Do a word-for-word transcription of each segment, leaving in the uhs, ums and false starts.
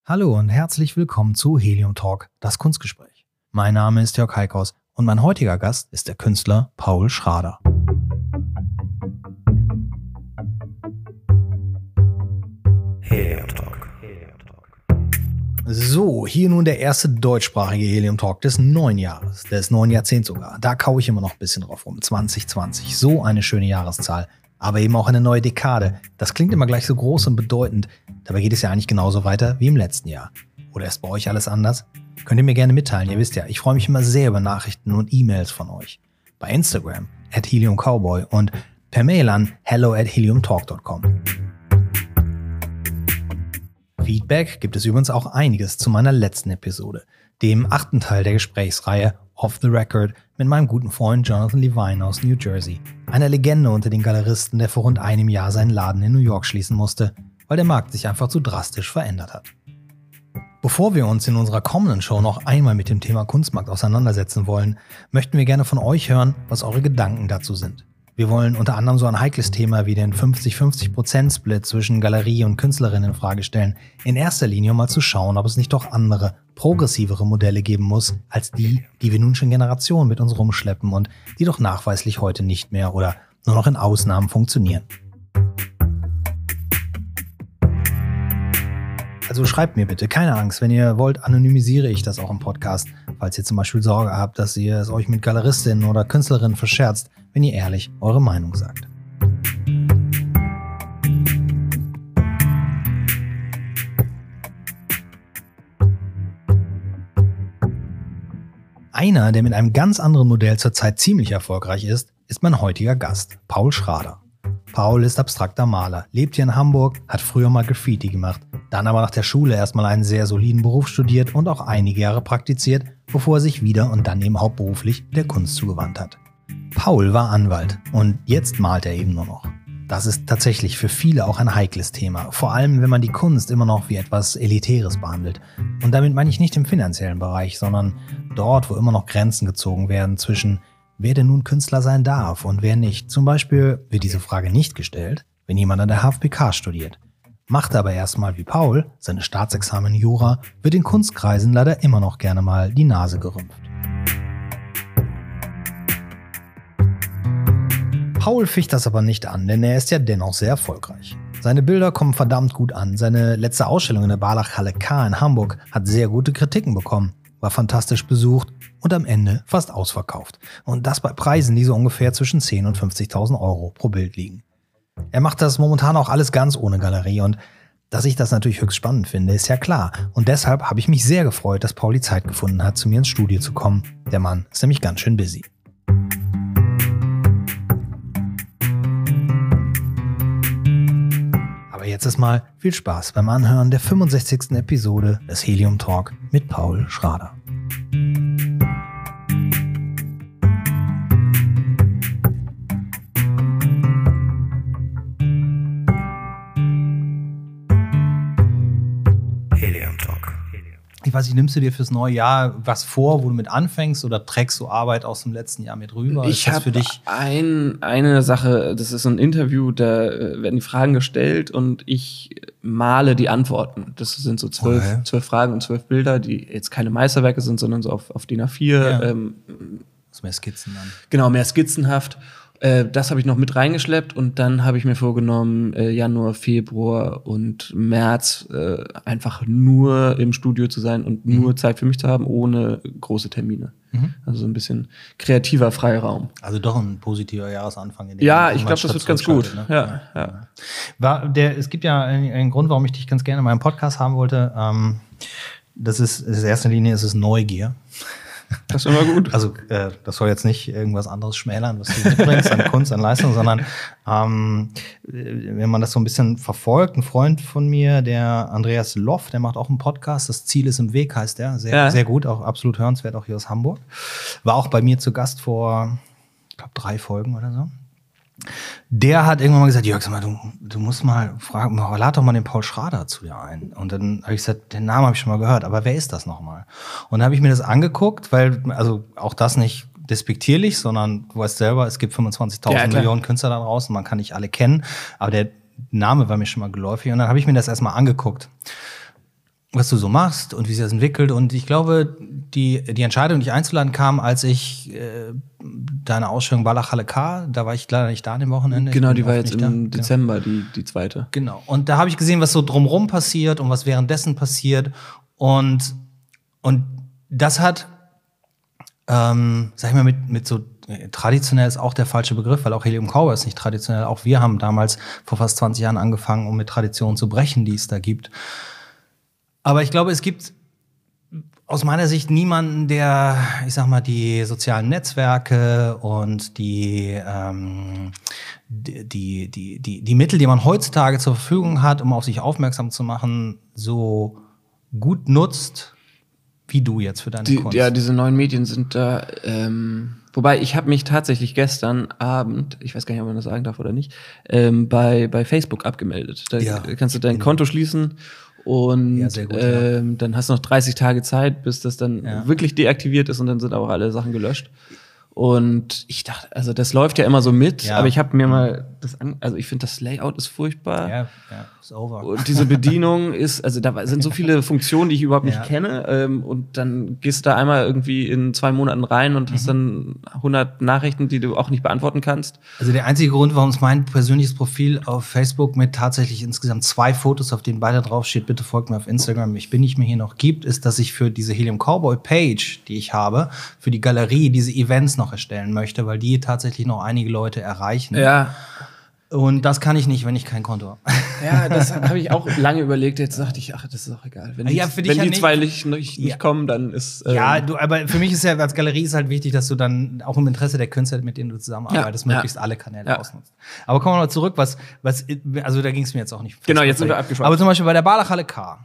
Hallo und herzlich willkommen zu Helium Talk, das Kunstgespräch. Mein Name ist Jörg Heikhaus und mein heutiger Gast ist der Künstler Paul Schrader. Helium Talk. So, hier nun der erste deutschsprachige Helium Talk des neuen Jahres, des neuen Jahrzehnts sogar. Da kaue ich immer noch ein bisschen drauf rum. zwanzig zwanzig, so eine schöne Jahreszahl. Aber eben auch eine neue Dekade. Das klingt immer gleich so groß und bedeutend. Dabei geht es ja eigentlich genauso weiter wie im letzten Jahr. Oder ist bei euch alles anders? Könnt ihr mir gerne mitteilen. Ihr wisst ja, ich freue mich immer sehr über Nachrichten und E-Mails von euch. Bei Instagram at heliumcowboy und per Mail an hello at heliumtalk dot com. Feedback gibt es übrigens auch einiges zu meiner letzten Episode, dem achten Teil der Gesprächsreihe Off the Record mit meinem guten Freund Jonathan Levine aus New Jersey, einer Legende unter den Galeristen, der vor rund einem Jahr seinen Laden in New York schließen musste, weil der Markt sich einfach zu drastisch verändert hat. Bevor wir uns in unserer kommenden Show noch einmal mit dem Thema Kunstmarkt auseinandersetzen wollen, möchten wir gerne von euch hören, was eure Gedanken dazu sind. Wir wollen unter anderem so ein heikles Thema wie den fünfzig fünfzig Prozent Split zwischen Galerie und Künstlerin in Frage stellen. In erster Linie um mal zu schauen, ob es nicht doch andere, progressivere Modelle geben muss, als die, die wir nun schon Generationen mit uns rumschleppen und die doch nachweislich heute nicht mehr oder nur noch in Ausnahmen funktionieren. Also schreibt mir bitte, keine Angst, wenn ihr wollt, anonymisiere ich das auch im Podcast, falls ihr zum Beispiel Sorge habt, dass ihr es euch mit Galeristinnen oder Künstlerinnen verscherzt, wenn ihr ehrlich eure Meinung sagt. Einer, der mit einem ganz anderen Modell zurzeit ziemlich erfolgreich ist, ist mein heutiger Gast, Paul Schrader. Paul ist abstrakter Maler, lebt hier in Hamburg, hat früher mal Graffiti gemacht, dann aber nach der Schule erstmal einen sehr soliden Beruf studiert und auch einige Jahre praktiziert, bevor er sich wieder und dann eben hauptberuflich der Kunst zugewandt hat. Paul war Anwalt und jetzt malt er eben nur noch. Das ist tatsächlich für viele auch ein heikles Thema, vor allem wenn man die Kunst immer noch wie etwas Elitäres behandelt. Und damit meine ich nicht im finanziellen Bereich, sondern dort, wo immer noch Grenzen gezogen werden zwischen wer denn nun Künstler sein darf und wer nicht. Zum Beispiel wird diese Frage nicht gestellt, wenn jemand an der H F B K studiert. Macht aber erstmal wie Paul seine Staatsexamen in Jura, wird in Kunstkreisen leider immer noch gerne mal die Nase gerümpft. Paul ficht das aber nicht an, denn er ist ja dennoch sehr erfolgreich. Seine Bilder kommen verdammt gut an. Seine letzte Ausstellung in der Barlachhalle K in Hamburg hat sehr gute Kritiken bekommen, war fantastisch besucht und am Ende fast ausverkauft. Und das bei Preisen, die so ungefähr zwischen zehntausend und fünfzigtausend Euro pro Bild liegen. Er macht das momentan auch alles ganz ohne Galerie und dass ich das natürlich höchst spannend finde, ist ja klar. Und deshalb habe ich mich sehr gefreut, dass Paul die Zeit gefunden hat, zu mir ins Studio zu kommen. Der Mann ist nämlich ganz schön busy. Aber jetzt ist mal viel Spaß beim Anhören der fünfundsechzigsten Episode des Helium Talk mit Paul Schrader. Ich weiß nicht, nimmst du dir fürs neue Jahr was vor, wo du mit anfängst oder trägst du Arbeit aus dem letzten Jahr mit rüber? Ich habe ein, eine Sache, das ist so ein Interview, da werden die Fragen gestellt und ich male die Antworten. Das sind so zwölf, okay. zwölf Fragen und zwölf Bilder, die jetzt keine Meisterwerke sind, sondern so auf, auf D I N A vier. Ja. Ähm, das ist mehr Skizzen dann. Genau, mehr skizzenhaft. Das habe ich noch mit reingeschleppt und dann habe ich mir vorgenommen, äh, Januar, Februar und März äh, einfach nur im Studio zu sein und mhm. nur Zeit für mich zu haben, ohne große Termine. Mhm. Also so ein bisschen kreativer Freiraum. Also doch ein positiver Jahresanfang. In dem ja, ich glaube, das wird ganz gut. Ne? Ja, ja. Ja. War der, es gibt ja einen, einen Grund, warum ich dich ganz gerne in meinem Podcast haben wollte. Ähm, das ist, in erster Linie ist es Neugier. Das ist immer gut. Also äh, das soll jetzt nicht irgendwas anderes schmälern, was du mitbringst an Kunst, an Leistung, sondern ähm, wenn man das so ein bisschen verfolgt, ein Freund von mir, der Andreas Loff, der macht auch einen Podcast, das Ziel ist im Weg, heißt der, sehr, ja. sehr gut, auch absolut hörenswert, auch hier aus Hamburg. War auch bei mir zu Gast vor, ich glaube, drei Folgen oder so. Der hat irgendwann mal gesagt, Jörg, sag mal, du, du musst mal fragen, lad doch mal den Paul Schrader zu dir ein. Und dann habe ich gesagt, den Namen habe ich schon mal gehört, aber wer ist das nochmal? Und dann habe ich mir das angeguckt, weil, also auch das nicht despektierlich, sondern du weißt selber, es gibt fünfundzwanzigtausend ja, Millionen Künstler da draußen, man kann nicht alle kennen, aber der Name war mir schon mal geläufig und dann habe ich mir das erstmal angeguckt. was du so machst und wie sich das entwickelt. Und ich glaube, die, die Entscheidung, dich einzuladen, kam, als ich äh, deine Ausstellung Walachhalle K, da war ich leider nicht da an dem Wochenende. Genau, die war jetzt im da. Dezember, die, die zweite. Genau. Und da habe ich gesehen, was so drumrum passiert und was währenddessen passiert. Und, und das hat, ähm, sag ich mal, mit, mit so traditionell ist auch der falsche Begriff, weil auch Helium Cowboy ist nicht traditionell. Auch wir haben damals vor fast zwanzig Jahren angefangen, um mit Traditionen zu brechen, die es da gibt. Aber ich glaube, es gibt aus meiner Sicht niemanden, der, ich sag mal, die sozialen Netzwerke und die, ähm, die, die, die, die, die Mittel, die man heutzutage zur Verfügung hat, um auf sich aufmerksam zu machen, so gut nutzt, wie du jetzt für deine die, Kunst. Ja, diese neuen Medien sind da, ähm, wobei ich habe mich tatsächlich gestern Abend, ich weiß gar nicht, ob man das sagen darf oder nicht, ähm, bei, bei Facebook abgemeldet. Da ja, kannst du dein Konto schließen. Und ja, sehr gut, ähm, ja. dann hast du noch dreißig Tage Zeit, bis das dann ja. wirklich deaktiviert ist und dann sind auch alle Sachen gelöscht. Und ich dachte, also das läuft ja immer so mit, ja. aber ich habe mir mal das an, also ich finde das Layout ist furchtbar. Ja, ja, ist over. Und diese Bedienung ist, also da sind so viele Funktionen, die ich überhaupt nicht ja. kenne. Ähm, und dann gehst du da einmal irgendwie in zwei Monaten rein und mhm. hast dann hundert Nachrichten, die du auch nicht beantworten kannst. Also der einzige Grund, warum es mein persönliches Profil auf Facebook mit tatsächlich insgesamt zwei Fotos, auf denen beide draufsteht, bitte folgt mir auf Instagram, ich bin nicht mehr hier noch gibt, ist, dass ich für diese Helium Cowboy Page, die ich habe, für die Galerie diese Events noch erstellen möchte, weil die tatsächlich noch einige Leute erreichen. Ja. Und das kann ich nicht, wenn ich kein Konto habe. Ja, das habe ich auch lange überlegt. Jetzt dachte ich, ach, das ist auch egal. Wenn die, ja, für dich wenn ja die nicht. zwei nicht, nicht, ja. nicht kommen, dann ist ähm ja, du, aber für mich ist ja als Galerie ist halt wichtig, dass du dann auch im Interesse der Künstler, mit denen du zusammenarbeitest, ja. möglichst ja. alle Kanäle ja. ausnutzt. Aber kommen wir mal zurück, was, was, also da ging es mir jetzt auch nicht. Genau, jetzt sind wir abgeschlossen. Aber zum Beispiel bei der Walachhalle K.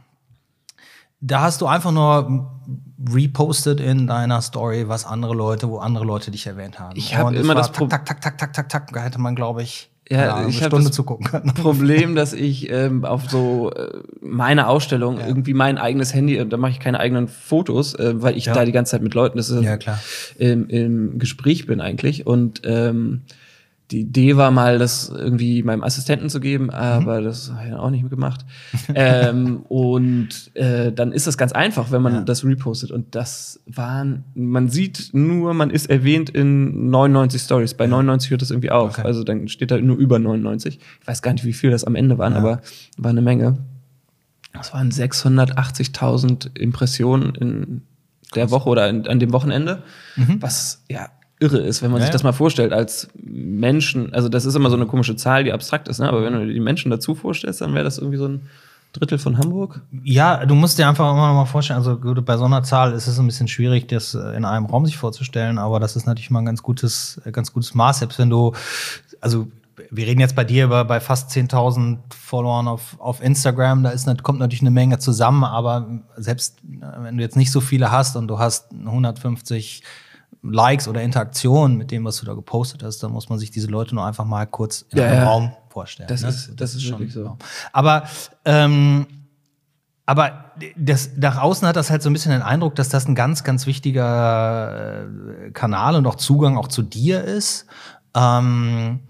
Da hast du einfach nur repostet in deiner Story, was andere Leute, wo andere Leute dich erwähnt haben. Ich habe immer das Problem. Tak, tak, tak, tak, tak, tak, da hätte man, glaube ich, ja, eine ich Stunde zugucken können. Problem, dass ich ähm, auf so äh, meine Ausstellung ja. irgendwie mein eigenes Handy, da mache ich keine eigenen Fotos, äh, weil ich ja. da die ganze Zeit mit Leuten das ist, ja, klar. Im, im Gespräch bin eigentlich. Und ähm, die Idee war mal, das irgendwie meinem Assistenten zu geben, aber mhm. das habe ich dann auch nicht mehr gemacht. ähm, und äh, dann ist das ganz einfach, wenn man ja. das repostet. Und das waren, man sieht nur, man ist erwähnt in neunundneunzig Stories. Bei ja. neunundneunzig hört das irgendwie auf. Okay. Also dann steht da nur über neunundneunzig. Ich weiß gar nicht, wie viel das am Ende waren, ja. aber war eine Menge. Das waren sechshundertachtzigtausend Impressionen in der Krass. Woche oder in, an dem Wochenende. Mhm. Was, ja, irre ist, wenn man ja, sich das mal vorstellt als Menschen, also das ist immer so eine komische Zahl, die abstrakt ist, ne? Aber wenn du die Menschen dazu vorstellst, dann wäre das irgendwie so ein Drittel von Hamburg. Ja, du musst dir einfach immer noch mal vorstellen, also gut, bei so einer Zahl ist es ein bisschen schwierig, das in einem Raum sich vorzustellen, aber das ist natürlich mal ein ganz gutes, ganz gutes Maß, selbst wenn du, also wir reden jetzt bei dir über bei fast zehntausend Followern auf, auf Instagram, da ist, kommt natürlich eine Menge zusammen, aber selbst wenn du jetzt nicht so viele hast und du hast hundertfünfzig Likes oder Interaktionen mit dem, was du da gepostet hast, dann muss man sich diese Leute nur einfach mal kurz in ja, einem ja. Raum vorstellen. Das, ne? ist, das, das ist schon wirklich so. Aber, ähm, aber das, nach außen hat das halt so ein bisschen den Eindruck, dass das ein ganz, ganz wichtiger äh, Kanal und auch Zugang auch zu dir ist. Ähm,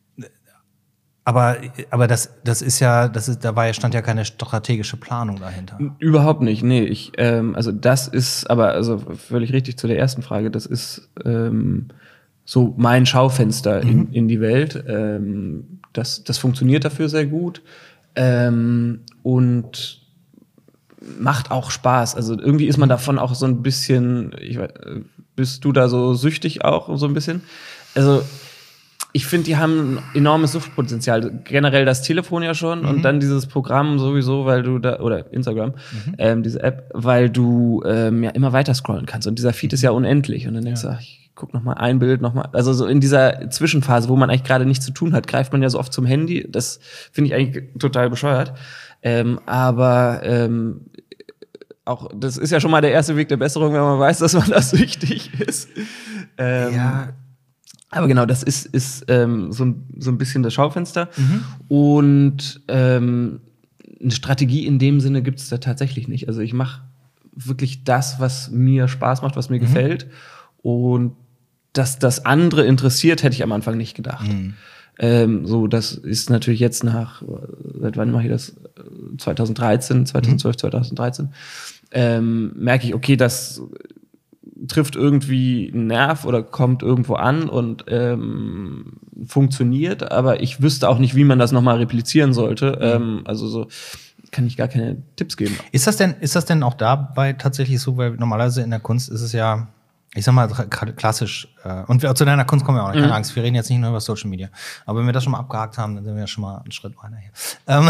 Aber, aber das, das ist ja, das ist, da war ja, stand ja keine strategische Planung dahinter. Überhaupt nicht, nee. Ich, ähm, also das ist, aber also völlig richtig zu der ersten Frage, das ist ähm, so mein Schaufenster mhm. in, in die Welt. Ähm, das, das funktioniert dafür sehr gut ähm, und macht auch Spaß. Also irgendwie ist man davon auch so ein bisschen, ich weiß, bist du da so süchtig auch so ein bisschen? Also ich finde, die haben ein enormes Suchtpotenzial. Generell das Telefon ja schon mhm. und dann dieses Programm sowieso, weil du da, oder Instagram, mhm. ähm, diese App, weil du ähm, ja immer weiter scrollen kannst. Und dieser Feed ist ja unendlich. Und dann denkst ja. du, ach, ich guck noch mal ein Bild, noch mal. Also so in dieser Zwischenphase, wo man eigentlich gerade nichts zu tun hat, greift man ja so oft zum Handy. Das finde ich eigentlich total bescheuert. Ähm, aber ähm, auch, das ist ja schon mal der erste Weg der Besserung, wenn man weiß, dass man da süchtig ist. Ähm, ja. Aber genau, das ist, ist ähm, so, ein, so ein bisschen das Schaufenster. Mhm. Und ähm, eine Strategie in dem Sinne gibt es da tatsächlich nicht. Also ich mache wirklich das, was mir Spaß macht, was mir mhm. gefällt. Und dass das andere interessiert, hätte ich am Anfang nicht gedacht. Mhm. Ähm, so, das ist natürlich jetzt nach, seit wann mache ich das? zwanzig dreizehn, zweitausendzwölf, mhm. zwanzig dreizehn. Ähm, merke ich, okay, das trifft irgendwie einen Nerv oder kommt irgendwo an und ähm, funktioniert, aber ich wüsste auch nicht, wie man das nochmal replizieren sollte. Mhm. Ähm, also so kann ich gar keine Tipps geben. Ist das denn, ist das denn auch dabei tatsächlich so, weil normalerweise in der Kunst ist es ja, ich sag mal, klassisch, äh, und wir, zu deiner Kunst kommen wir auch, keine mhm. Angst, wir reden jetzt nicht nur über Social Media, aber wenn wir das schon mal abgehakt haben, dann sind wir ja schon mal einen Schritt weiter hier. Ähm,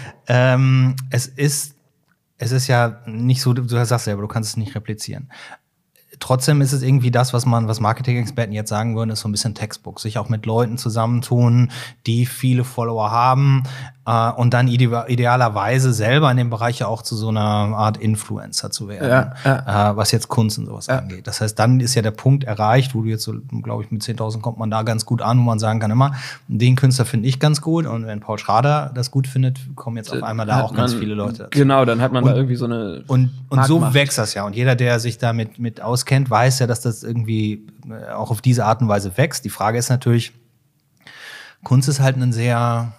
ähm, es ist, es ist ja nicht so, du sagst selber, du kannst es nicht replizieren. Trotzdem ist es irgendwie das, was man, was Marketing-Experten jetzt sagen würden, ist so ein bisschen Textbook. Sich auch mit Leuten zusammentun, die viele Follower haben äh, und dann ide- idealerweise selber in dem Bereich ja auch zu so einer Art Influencer zu werden, ja, ja. Äh, was jetzt Kunst und sowas ja. angeht. Das heißt, dann ist ja der Punkt erreicht, wo du jetzt so, glaube ich, mit zehntausend kommt man da ganz gut an, wo man sagen kann immer, den Künstler finde ich ganz gut und wenn Paul Schrader das gut findet, kommen jetzt auf einmal da hat auch ganz man, viele Leute dazu. Genau, dann hat man und, da irgendwie so eine Und, und so Marktmacht. wächst das ja. Und jeder, der sich damit mit auskennt, kennt, weiß ja, dass das irgendwie auch auf diese Art und Weise wächst. Die Frage ist natürlich, Kunst ist halt ein sehr,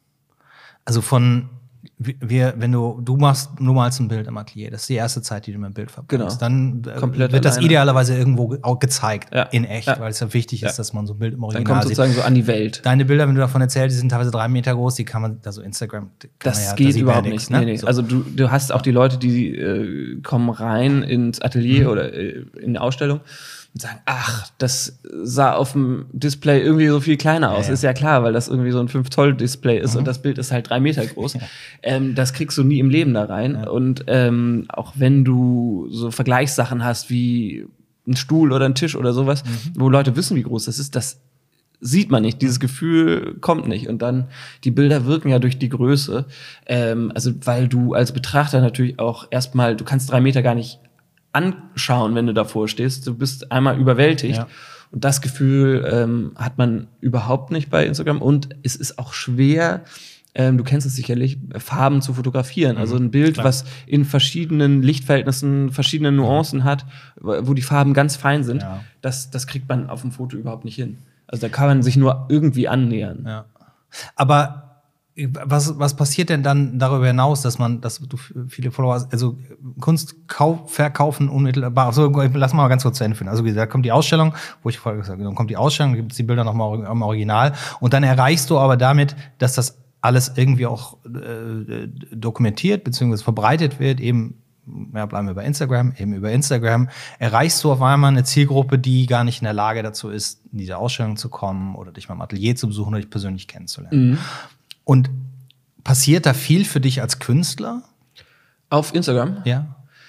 also von, wir, wenn du, du machst nur mal ein Bild im Atelier, das ist die erste Zeit, die du mit dem Bild verbringst. Genau. Dann Komplett wird das alleine. idealerweise irgendwo auch gezeigt, ja. in echt, ja. weil es ja wichtig ja. ist, dass man so ein Bild im Original Dann kommt sozusagen sieht. so an die Welt. Deine Bilder, wenn du davon erzählst, die sind teilweise drei Meter groß, die kann man, also Instagram, kann das man ja, geht da überhaupt ja nicht. nix, ne? Nee, nee. So. Also du, du hast auch die Leute, die äh, kommen rein ins Atelier Mhm. oder äh, in die Ausstellung und sagen, ach, das sah auf dem Display irgendwie so viel kleiner aus. Ja, ja. Ist ja klar, weil das irgendwie so ein fünf Zoll Display ist Mhm. und das Bild ist halt drei Meter groß. Ja. Ähm, das kriegst du nie im Leben da rein. Ja. Und ähm, auch wenn du so Vergleichssachen hast wie ein Stuhl oder ein Tisch oder sowas, mhm. wo Leute wissen, wie groß das ist, das sieht man nicht, dieses Gefühl kommt nicht. Und dann, die Bilder wirken ja durch die Größe. Ähm, also, weil du als Betrachter natürlich auch erstmal, du kannst drei Meter gar nicht anschauen, wenn du davor stehst. Du bist einmal überwältigt. Ja. Und das Gefühl ähm, hat man überhaupt nicht bei Instagram. Und es ist auch schwer, ähm, du kennst es sicherlich, Farben zu fotografieren. Also ein Bild, Klar. was in verschiedenen Lichtverhältnissen, verschiedene Nuancen hat, wo die Farben ganz fein sind, Ja. das, das kriegt man auf dem Foto überhaupt nicht hin. Also da kann man sich nur irgendwie annähern. Ja. Aber was, was passiert denn dann darüber hinaus, dass man, dass du viele Follower hast, also Kunst kauf, verkaufen unmittelbar, so, lass mal ganz kurz zu Ende führen. Also da kommt die Ausstellung, wo ich vorher gesagt habe, dann kommt die Ausstellung, gibt es die Bilder nochmal im Original und dann erreichst du aber damit, dass das alles irgendwie auch äh, dokumentiert bzw. verbreitet wird, eben, ja, bleiben wir bei Instagram, eben über Instagram, erreichst du auf einmal eine Zielgruppe, die gar nicht in der Lage dazu ist, in diese Ausstellung zu kommen oder dich mal im Atelier zu besuchen oder dich persönlich kennenzulernen. Mhm. Und passiert da viel für dich als Künstler? Auf Instagram? Ja.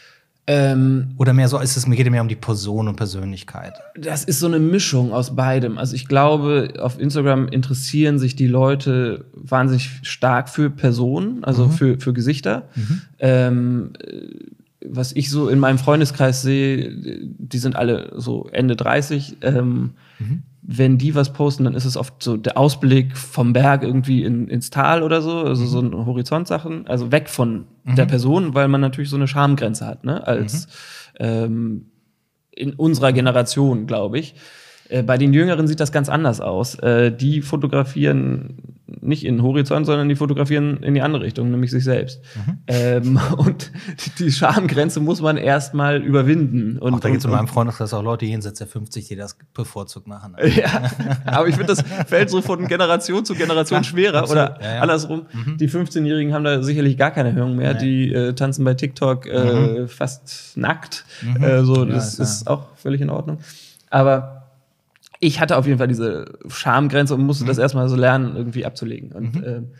Ähm, Oder mehr so, ist es, mir geht es mehr um die Person und Persönlichkeit? Das ist so eine Mischung aus beidem. Also ich glaube, auf Instagram interessieren sich die Leute wahnsinnig stark für Personen, also Mhm. für, für Gesichter. Mhm. Ähm, was ich so in meinem Freundeskreis sehe, die sind alle so Ende dreißig. Ähm, Mhm. Wenn die was posten, dann ist es oft so der Ausblick vom Berg irgendwie in, ins Tal oder so, also Mhm. so ein Horizontsachen, also weg von Mhm. der Person, weil man natürlich so eine Schamgrenze hat, ne, als Mhm. ähm, in unserer Generation, glaube ich. Äh, bei den Jüngeren sieht das ganz anders aus. Äh, die fotografieren nicht in den Horizont, sondern die fotografieren in die andere Richtung, nämlich sich selbst. Mhm. Ähm, und die Schamgrenze muss man erstmal überwinden. Und, Auch da gibt es in und, meinem Freundeskreis auch Leute jenseits der fünfzig, die das bevorzugt machen. Ja, aber ich finde, das fällt so von Generation zu Generation Ja, schwerer. absolut. Oder Ja, ja. andersrum, Mhm. die fünfzehnjährigen haben da sicherlich gar keine Hemmung mehr. Nee. Die äh, tanzen bei TikTok äh, fast nackt. Mhm. Äh, so, Ja, das ist ja- ist auch völlig in Ordnung. Aber ich hatte auf jeden Fall diese Schamgrenze und musste Mhm. das erstmal so lernen, irgendwie abzulegen. Und Mhm. äh,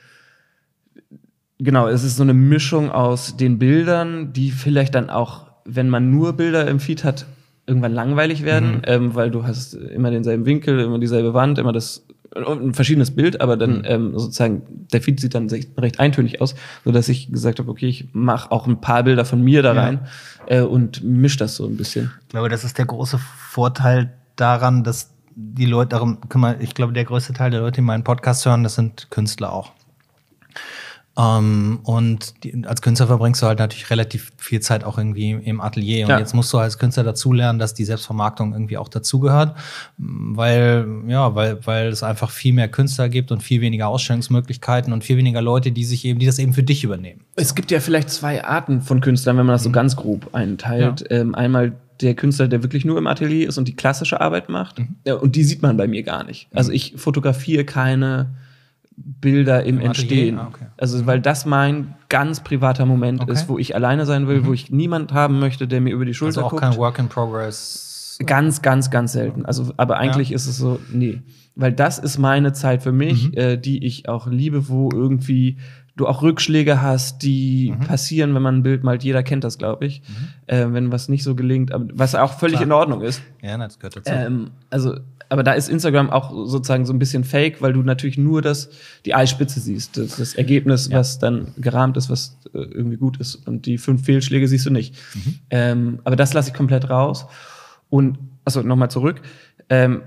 genau, es ist so eine Mischung aus den Bildern, die vielleicht dann auch, wenn man nur Bilder im Feed hat, irgendwann langweilig werden, Mhm. ähm, weil du hast immer denselben Winkel, immer dieselbe Wand, immer das ein verschiedenes Bild, aber dann Mhm. ähm, sozusagen der Feed sieht dann recht eintönig aus, so dass ich gesagt habe, okay, ich mache auch ein paar Bilder von mir da Ja. rein äh, und misch das so ein bisschen. Ich glaube, das ist der große Vorteil daran, dass die Leute darum, guck mal, ich glaube, der größte Teil der Leute, die meinen Podcast hören, das sind Künstler auch. Ähm, und die, als Künstler verbringst du halt natürlich relativ viel Zeit auch irgendwie im Atelier. Und Ja. jetzt musst du als Künstler dazulernen, dass die Selbstvermarktung irgendwie auch dazugehört. Weil, ja, weil, weil es einfach viel mehr Künstler gibt und viel weniger Ausstellungsmöglichkeiten und viel weniger Leute, die sich eben, die das eben für dich übernehmen. Es gibt ja vielleicht zwei Arten von Künstlern, wenn man das so ganz grob einteilt. Ja. Ähm, einmal der Künstler, der wirklich nur im Atelier ist und die klassische Arbeit macht. Mhm. Ja, und die sieht man bei mir gar nicht. Also ich fotografiere keine Bilder im, Im Entstehen. Ah, okay. Also, weil das mein ganz privater Moment okay. ist, wo ich alleine sein will, mhm. wo ich niemand haben möchte, der mir über die Schulter guckt. Also auch guckt. Kein Work in Progress. Ganz, ganz, ganz selten. Also, aber eigentlich ja. ist es so, nee. Weil das ist meine Zeit für mich, mhm. äh, die ich auch liebe, wo irgendwie du auch Rückschläge hast, die mhm. passieren, wenn man ein Bild malt. Jeder kennt das, glaube ich. Mhm. Äh, wenn was nicht so gelingt, aber was auch völlig Klar. in Ordnung ist. Ja, das gehört dazu. Ähm, also, aber da ist Instagram auch sozusagen so ein bisschen fake, weil du natürlich nur das, die Eispitze siehst, das, das Ergebnis, ja. was dann gerahmt ist, was äh, irgendwie gut ist. Und die fünf Fehlschläge siehst du nicht. Mhm. Ähm, aber das lasse ich komplett raus. Und, also nochmal zurück. Ähm,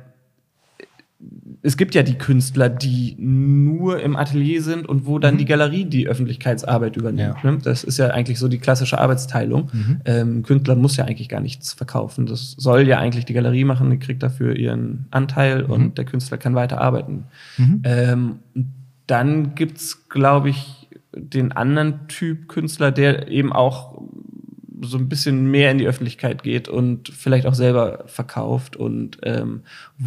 es gibt ja die Künstler, die nur im Atelier sind und wo dann mhm. die Galerie die Öffentlichkeitsarbeit übernimmt. Ja. Ne? Das ist ja eigentlich so die klassische Arbeitsteilung. Mhm. Ähm, Künstler muss ja eigentlich gar nichts verkaufen. Das soll ja eigentlich die Galerie machen, die kriegt dafür ihren Anteil mhm. und der Künstler kann weiter arbeiten. Mhm. Ähm, dann gibt's, glaube ich, den anderen Typ Künstler, der eben auch so ein bisschen mehr in die Öffentlichkeit geht und vielleicht auch selber verkauft und ähm,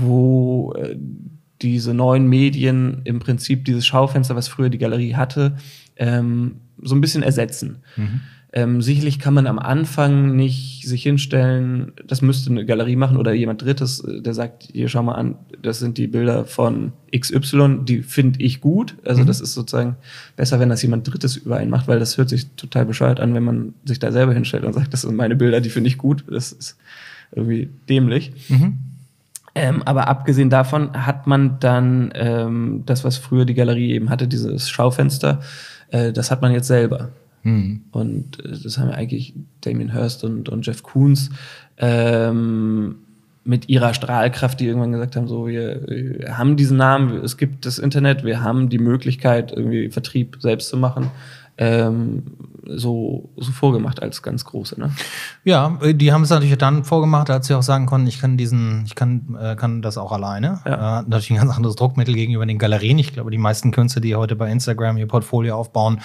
wo äh, diese neuen Medien im Prinzip dieses Schaufenster, was früher die Galerie hatte, ähm, so ein bisschen ersetzen. Mhm. Ähm, sicherlich kann man am Anfang nicht sich hinstellen, das müsste eine Galerie machen oder jemand Drittes, der sagt, hier, schau mal an, das sind die Bilder von X Y, die finde ich gut. Also mhm. das ist sozusagen besser, wenn das jemand Drittes über einen macht, weil das hört sich total bescheuert an, wenn man sich da selber hinstellt und sagt, das sind meine Bilder, die finde ich gut. Das ist irgendwie dämlich. Mhm. Ähm, aber abgesehen davon hat man dann ähm, das, was früher die Galerie eben hatte, dieses Schaufenster, äh, das hat man jetzt selber. Mhm. Und äh, das haben ja eigentlich Damien Hirst und, und Jeff Koons ähm, mit ihrer Strahlkraft, die irgendwann gesagt haben, so, wir, wir haben diesen Namen, es gibt das Internet, wir haben die Möglichkeit, irgendwie Vertrieb selbst zu machen. Ähm, so, so vorgemacht als ganz große, ne? Ja, die haben es natürlich dann vorgemacht, als sie auch sagen konnten, ich kann diesen, ich kann, äh, kann das auch alleine. Ja. Äh, natürlich ein ganz anderes Druckmittel gegenüber den Galerien. Ich glaube, die meisten Künstler, die heute bei Instagram ihr Portfolio aufbauen,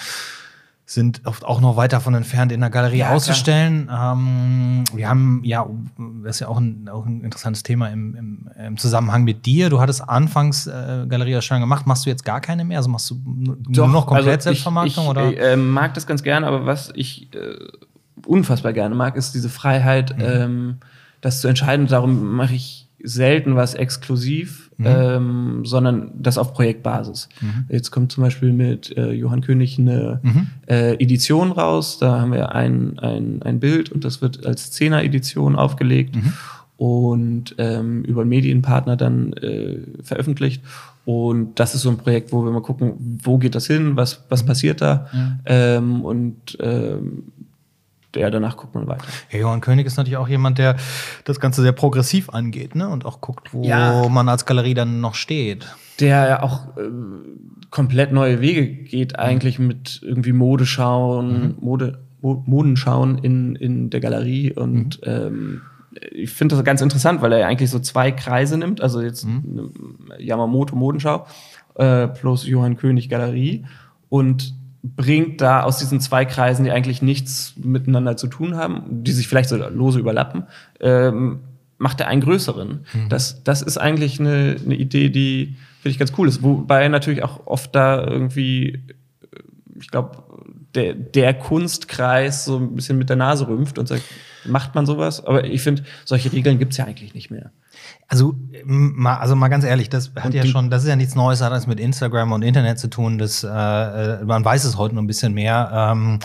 sind oft auch noch weit davon entfernt, in der Galerie ja, auszustellen. Ähm, wir haben, ja, das ist ja auch ein, auch ein interessantes Thema im, im, im Zusammenhang mit dir. Du hattest anfangs äh, Galerieausstellungen gemacht. Machst du jetzt gar keine mehr? Also machst du nur Doch, noch komplett also Selbstvermarktung? Ich, oder? ich äh, mag das ganz gerne, aber was ich äh, unfassbar gerne mag, ist diese Freiheit, mhm. ähm, das zu entscheiden. Darum mache ich selten was exklusiv, mhm. ähm, sondern das auf Projektbasis. Mhm. Jetzt kommt zum Beispiel mit äh, Johann König eine mhm. äh, Edition raus. Da haben wir ein, ein, ein Bild und das wird als Zehner-Edition aufgelegt mhm. und ähm, über einen Medienpartner dann äh, veröffentlicht. Und das ist so ein Projekt, wo wir mal gucken, wo geht das hin, was, was mhm. passiert da. Mhm. Ähm, und ähm, ja, danach guckt man weiter. Ja, Johann König ist natürlich auch jemand, der das Ganze sehr progressiv angeht, ne? Und auch guckt, wo ja. man als Galerie dann noch steht. Der ja auch äh, komplett neue Wege geht, eigentlich mhm. mit irgendwie Modeschauen, mhm. Mode, Modenschauen in, in der Galerie. Und mhm. ähm, ich finde das ganz interessant, weil er ja eigentlich so zwei Kreise nimmt. Also jetzt mhm. Yamamoto Modenschau äh, plus Johann König Galerie. Und bringt da aus diesen zwei Kreisen, die eigentlich nichts miteinander zu tun haben, die sich vielleicht so lose überlappen, ähm, macht er einen größeren. Mhm. Das, das ist eigentlich eine, eine Idee, die finde ich ganz cool ist. Wobei natürlich auch oft da irgendwie, ich glaube, der, der Kunstkreis so ein bisschen mit der Nase rümpft und sagt, macht man sowas? Aber ich finde, solche Regeln gibt's ja eigentlich nicht mehr. Also mal, also mal ganz ehrlich, das hat und ja schon, das ist ja nichts Neues, hat das mit Instagram und Internet zu tun. Das, äh, man weiß es heute noch ein bisschen mehr. Ähm,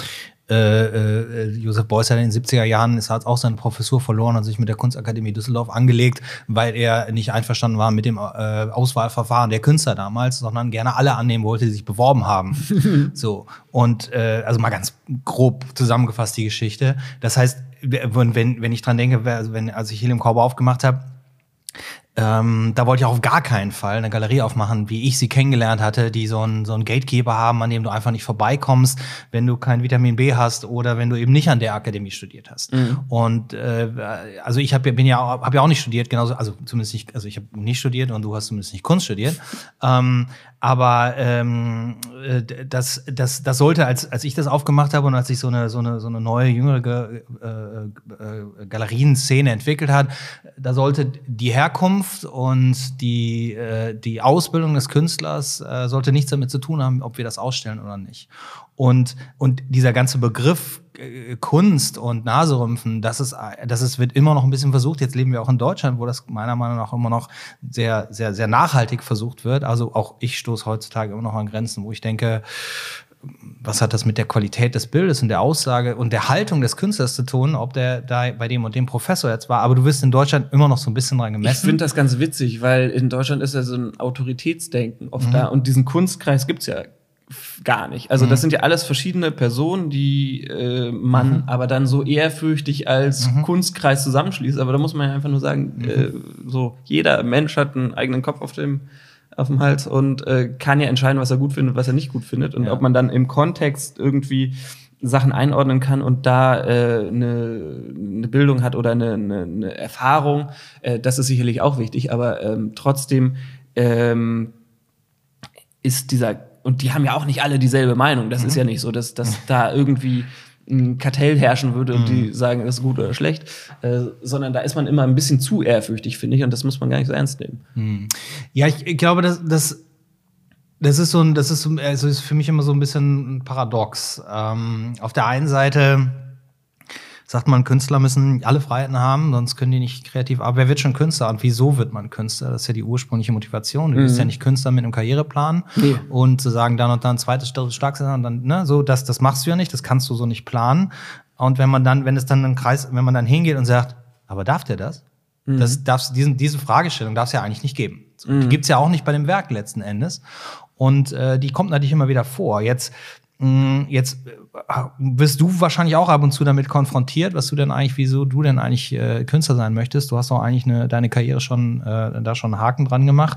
äh, äh, Josef Beuys hat in den siebziger Jahren ist hat auch seine Professur verloren und sich mit der Kunstakademie Düsseldorf angelegt, weil er nicht einverstanden war mit dem äh, Auswahlverfahren der Künstler damals, sondern gerne alle annehmen wollte, die sich beworben haben. So und äh, also mal ganz grob zusammengefasst die Geschichte. Das heißt, wenn wenn ich dran denke, wenn als ich Helium Korber aufgemacht habe, Ähm, da wollte ich auch auf gar keinen Fall eine Galerie aufmachen, wie ich sie kennengelernt hatte, die so einen so einen Gatekeeper haben, an dem du einfach nicht vorbeikommst, wenn du kein Vitamin B hast oder wenn du eben nicht an der Akademie studiert hast. Mhm. Und äh, also ich hab, bin ja habe ja auch nicht studiert, genauso, also zumindest nicht, also ich habe nicht studiert und du hast zumindest nicht Kunst studiert. ähm, aber ähm, das das das sollte, als als ich das aufgemacht habe und als ich so eine so eine so eine neue jüngere äh, äh, Galerienszene entwickelt hat, da sollte die Herkunft und die, äh, die Ausbildung des Künstlers äh, sollte nichts damit zu tun haben, ob wir das ausstellen oder nicht. Und, und dieser ganze Begriff äh, Kunst und Naserümpfen, das ist, das ist, wird immer noch ein bisschen versucht. Jetzt leben wir auch in Deutschland, wo das meiner Meinung nach immer noch sehr, sehr, sehr nachhaltig versucht wird. Also auch ich stoße heutzutage immer noch an Grenzen, wo ich denke, was hat das mit der Qualität des Bildes und der Aussage und der Haltung des Künstlers zu tun, ob der da bei dem und dem Professor jetzt war. Aber du wirst in Deutschland immer noch so ein bisschen dran gemessen. Ich finde das ganz witzig, weil in Deutschland ist ja so ein Autoritätsdenken oft mhm. da. Und diesen Kunstkreis gibt's ja gar nicht. Also das sind ja alles verschiedene Personen, die äh, man mhm. aber dann so ehrfürchtig als mhm. Kunstkreis zusammenschließt. Aber da muss man ja einfach nur sagen, mhm. äh, so jeder Mensch hat einen eigenen Kopf auf dem auf dem Hals und äh, kann ja entscheiden, was er gut findet, was er nicht gut findet. Und ja. ob man dann im Kontext irgendwie Sachen einordnen kann und da eine äh, ne Bildung hat oder eine ne, ne Erfahrung, äh, das ist sicherlich auch wichtig. Aber ähm, trotzdem ähm, ist dieser, und die haben ja auch nicht alle dieselbe Meinung. Das mhm. ist ja nicht so, dass, dass da irgendwie ein Kartell herrschen würde und mm. die sagen, das ist gut oder schlecht, äh, sondern da ist man immer ein bisschen zu ehrfürchtig, finde ich, und das muss man gar nicht so ernst nehmen. Mm. Ja, ich, ich glaube, das, das, das ist so ein, das ist so, also ist für mich immer so ein bisschen ein Paradox. Ähm, auf der einen Seite sagt man, Künstler müssen alle Freiheiten haben, sonst können die nicht kreativ. Aber wer wird schon Künstler und wieso wird man Künstler? Das ist ja die ursprüngliche Motivation. Du bist mhm. ja nicht Künstler mit einem Karriereplan nee. und zu sagen, dann und dann zweites, drittes, stark sein und dann, ne, so, das, das machst du ja nicht, das kannst du so nicht planen. Und wenn man dann, wenn es dann einen Kreis, wenn man dann hingeht und sagt, aber darf der das? Mhm. Das darfst, diesen, diese Fragestellung darf es ja eigentlich nicht geben. Mhm. Die gibt's ja auch nicht bei dem Werk letzten Endes. Und äh, die kommt natürlich immer wieder vor. Jetzt Jetzt wirst du wahrscheinlich auch ab und zu damit konfrontiert, was du denn eigentlich, wieso du denn eigentlich äh, Künstler sein möchtest. Du hast doch eigentlich eine, deine Karriere schon äh, da schon einen Haken dran gemacht.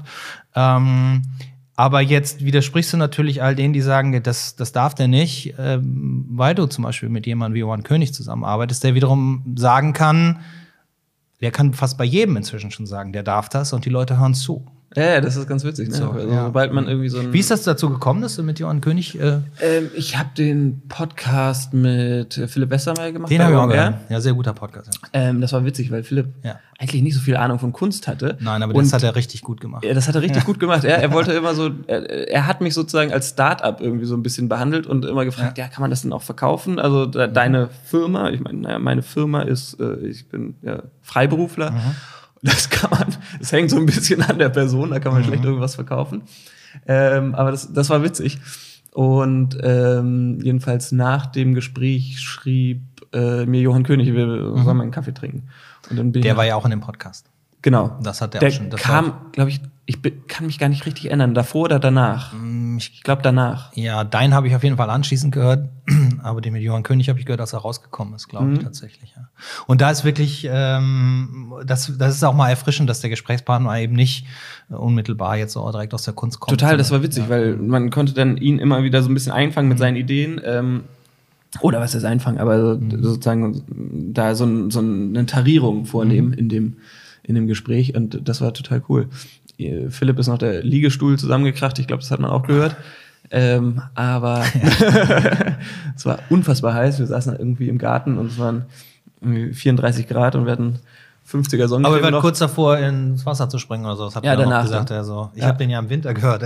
Ähm, aber jetzt widersprichst du natürlich all denen, die sagen, das, das darf der nicht, ähm, weil du zum Beispiel mit jemandem wie Johann König zusammenarbeitest, der wiederum sagen kann, der kann fast bei jedem inzwischen schon sagen, der darf das und die Leute hören zu. Ja, das ist ganz witzig. Ne? So, also, ja. Sobald man irgendwie so ein Wie ist das dazu gekommen, dass du mit Johann König? Äh ähm, ich habe den Podcast mit Philipp Westermeier gemacht. Den habe ich auch gehört. Ja, sehr guter Podcast. Ja. Ähm, das war witzig, weil Philipp ja. eigentlich nicht so viel Ahnung von Kunst hatte. Nein, aber das und, hat er richtig gut gemacht. Ja, das hat er richtig ja. gut gemacht. Er, er wollte immer so, er, er hat mich sozusagen als Start-up irgendwie so ein bisschen behandelt und immer gefragt, ja, ja kann man das denn auch verkaufen? Also de, deine Firma, ich meine, naja, meine Firma ist, äh, ich bin ja, Freiberufler. Mhm. Das kann man, das hängt so ein bisschen an der Person, da kann man mhm. schlecht irgendwas verkaufen. Ähm, aber das, das war witzig. Und ähm, jedenfalls nach dem Gespräch schrieb äh, mir Johann König, wir mhm. sollen mal einen Kaffee trinken. Und dann bin der ich, war ja auch in dem Podcast. Genau. Das hat der, der auch schon. Das kam, glaube ich, ich kann mich gar nicht richtig erinnern, davor oder danach? Ich glaube danach. Ja, deinen habe ich auf jeden Fall anschließend gehört, aber den mit Johann König habe ich gehört, dass er rausgekommen ist, glaube ich, mhm. tatsächlich. Ja. Und da ist wirklich, ähm, das, das ist auch mal erfrischend, dass der Gesprächspartner eben nicht unmittelbar jetzt so direkt aus der Kunst kommt. Total, das war witzig, ja. weil man konnte dann ihn immer wieder so ein bisschen einfangen mit mhm. seinen Ideen. Ähm, oder was ist einfangen, aber mhm. sozusagen da so, so eine Tarierung vornehmen mhm. in dem in dem Gespräch und das war total cool. Philipp ist noch der Liegestuhl zusammengekracht, ich glaube, das hat man auch gehört. Ähm, aber es war unfassbar heiß, wir saßen irgendwie im Garten und es waren vierunddreißig Grad und wir hatten fünfziger Sonnencreme. Aber wir waren noch kurz davor, ins Wasser zu springen oder so, das hat ja, er danach, noch gesagt. Ja. Also, ich ja. habe den ja im Winter gehört.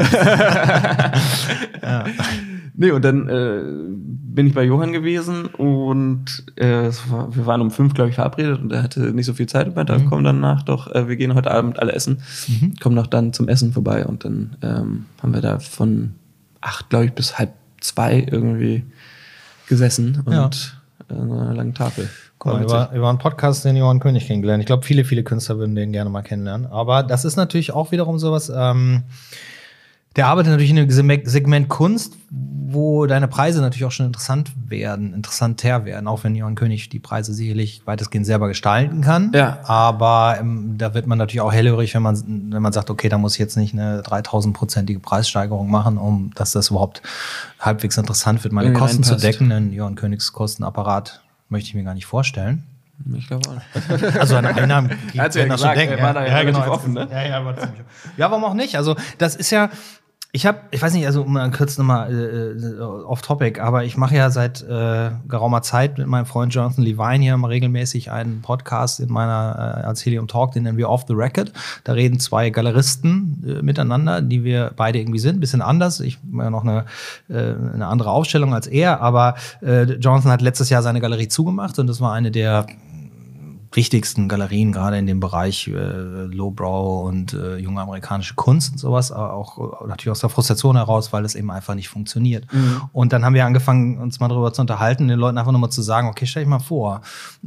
ja. Nee, und dann äh, bin ich bei Johann gewesen und äh, es war, wir waren um fünf, glaube ich, verabredet und er hatte nicht so viel Zeit. Und meinte, mhm. komm danach doch, äh, wir gehen heute Abend alle essen. Mhm. Komm doch dann zum Essen vorbei. Und dann ähm, haben wir da von acht, glaube ich, bis halb zwei irgendwie gesessen und ja. äh, so einer langen Tafel. Cool, über, über einen Podcast den Johann König kennengelernt. Ich glaube, viele, viele Künstler würden den gerne mal kennenlernen. Aber das ist natürlich auch wiederum sowas, ähm, Der arbeitet natürlich in einem Segment Kunst, wo deine Preise natürlich auch schon interessant werden, interessanter werden, auch wenn Johann König die Preise sicherlich weitestgehend selber gestalten kann. Ja. Aber ähm, da wird man natürlich auch hellhörig, wenn man, wenn man sagt, okay, da muss ich jetzt nicht eine dreitausend-prozentige Preissteigerung machen, um dass das überhaupt halbwegs interessant wird, meine Irgendwie Kosten zu reinpasst. decken. Ein Johann Königs Kostenapparat möchte ich mir gar nicht vorstellen. Ich glaube auch. Also an Einnahmen Er hat's ja kann das schon gesagt, denken. er war da ja relativ genau. offen, ne? Ja, ja, war ziemlich offen. Ja, warum auch nicht? Also das ist ja, ich habe, ich weiß nicht, also um kurz nochmal äh, off-topic, aber ich mache ja seit äh, geraumer Zeit mit meinem Freund Jonathan Levine hier mal regelmäßig einen Podcast in meiner äh, als Helium Talk, den nennen wir Off the Record. Da reden zwei Galeristen äh, miteinander, die wir beide irgendwie sind, ein bisschen anders. Ich habe ja noch eine, äh, eine andere Aufstellung als er, aber äh, Jonathan hat letztes Jahr seine Galerie zugemacht und das war eine der wichtigsten Galerien, gerade in dem Bereich äh, Lowbrow und äh, junge amerikanische Kunst und sowas, aber auch äh, natürlich aus der Frustration heraus, weil es eben einfach nicht funktioniert. Mhm. Und dann haben wir angefangen, uns mal darüber zu unterhalten, den Leuten einfach nochmal zu sagen, okay, stell dich mal vor,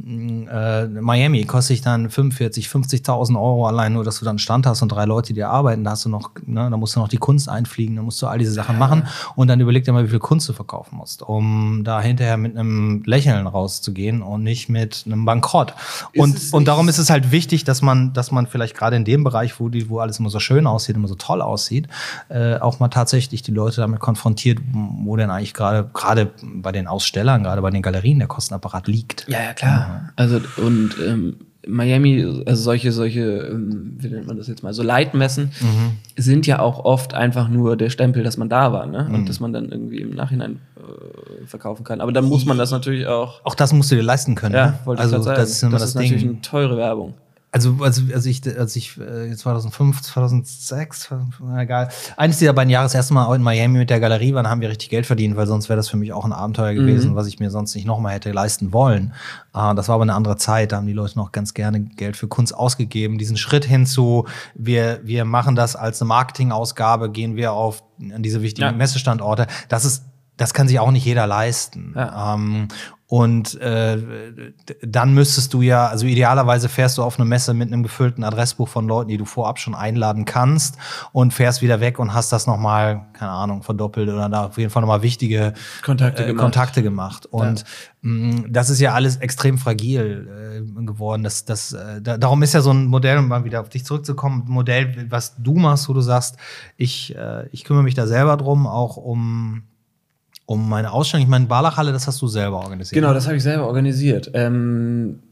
äh, Miami kostet dich dann fünfundvierzig, fünfzigtausend Euro allein nur, dass du dann einen Stand hast und drei Leute, die dir arbeiten, da hast du noch, ne, da musst du noch die Kunst einfliegen, da musst du all diese Sachen machen und dann überleg dir mal, wie viel Kunst du verkaufen musst, um da hinterher mit einem Lächeln rauszugehen und nicht mit einem Bankrott. Und, und darum ist es halt wichtig, dass man, dass man vielleicht gerade in dem Bereich, wo, die, wo alles immer so schön aussieht, immer so toll aussieht, äh, auch mal tatsächlich die Leute damit konfrontiert, wo denn eigentlich gerade, gerade bei den Ausstellern, gerade bei den Galerien der Kostenapparat liegt. Ja, ja, klar. Ja. Also, und ähm, Miami, also solche, solche, ähm, wie nennt man das jetzt mal, so Leitmessen mhm. sind ja auch oft einfach nur der Stempel, dass man da war, ne? Und mhm. dass man dann irgendwie im Nachhinein äh, verkaufen kann. Aber dann muss man das natürlich auch. Auch das musst du dir leisten können. Ja, ne? wollte also ich gerade sagen. Das ist, immer das das ist Ding. natürlich eine teure Werbung. Also, also, also ich, als ich äh, zweitausendfünf, zweitausendsechs, egal, eines dieser beiden Jahre das erste Mal in Miami mit der Galerie waren, haben wir richtig Geld verdient, weil sonst wäre das für mich auch ein Abenteuer gewesen, mhm. was ich mir sonst nicht nochmal hätte leisten wollen. Äh, das war aber eine andere Zeit, da haben die Leute noch ganz gerne Geld für Kunst ausgegeben. Diesen Schritt hinzu, wir, wir machen das als eine Marketingausgabe, gehen wir auf an diese wichtigen ja. Messestandorte. Das ist, das kann sich auch nicht jeder leisten. Ja. Ähm, Und äh, dann müsstest du ja, also idealerweise fährst du auf eine Messe mit einem gefüllten Adressbuch von Leuten, die du vorab schon einladen kannst und fährst wieder weg und hast das nochmal, keine Ahnung, verdoppelt oder da auf jeden Fall nochmal wichtige Kontakte, äh, gemacht. Kontakte gemacht. Und ja. mh, das ist ja alles extrem fragil äh, geworden. Das, das, äh, da, darum ist ja so ein Modell, um mal wieder auf dich zurückzukommen, ein Modell, was du machst, wo du sagst, ich, äh, ich kümmere mich da selber drum, auch um Um meine Ausstellung, ich meine, Barlachhalle, das hast du selber organisiert. Genau, das habe ich selber organisiert. Ähm,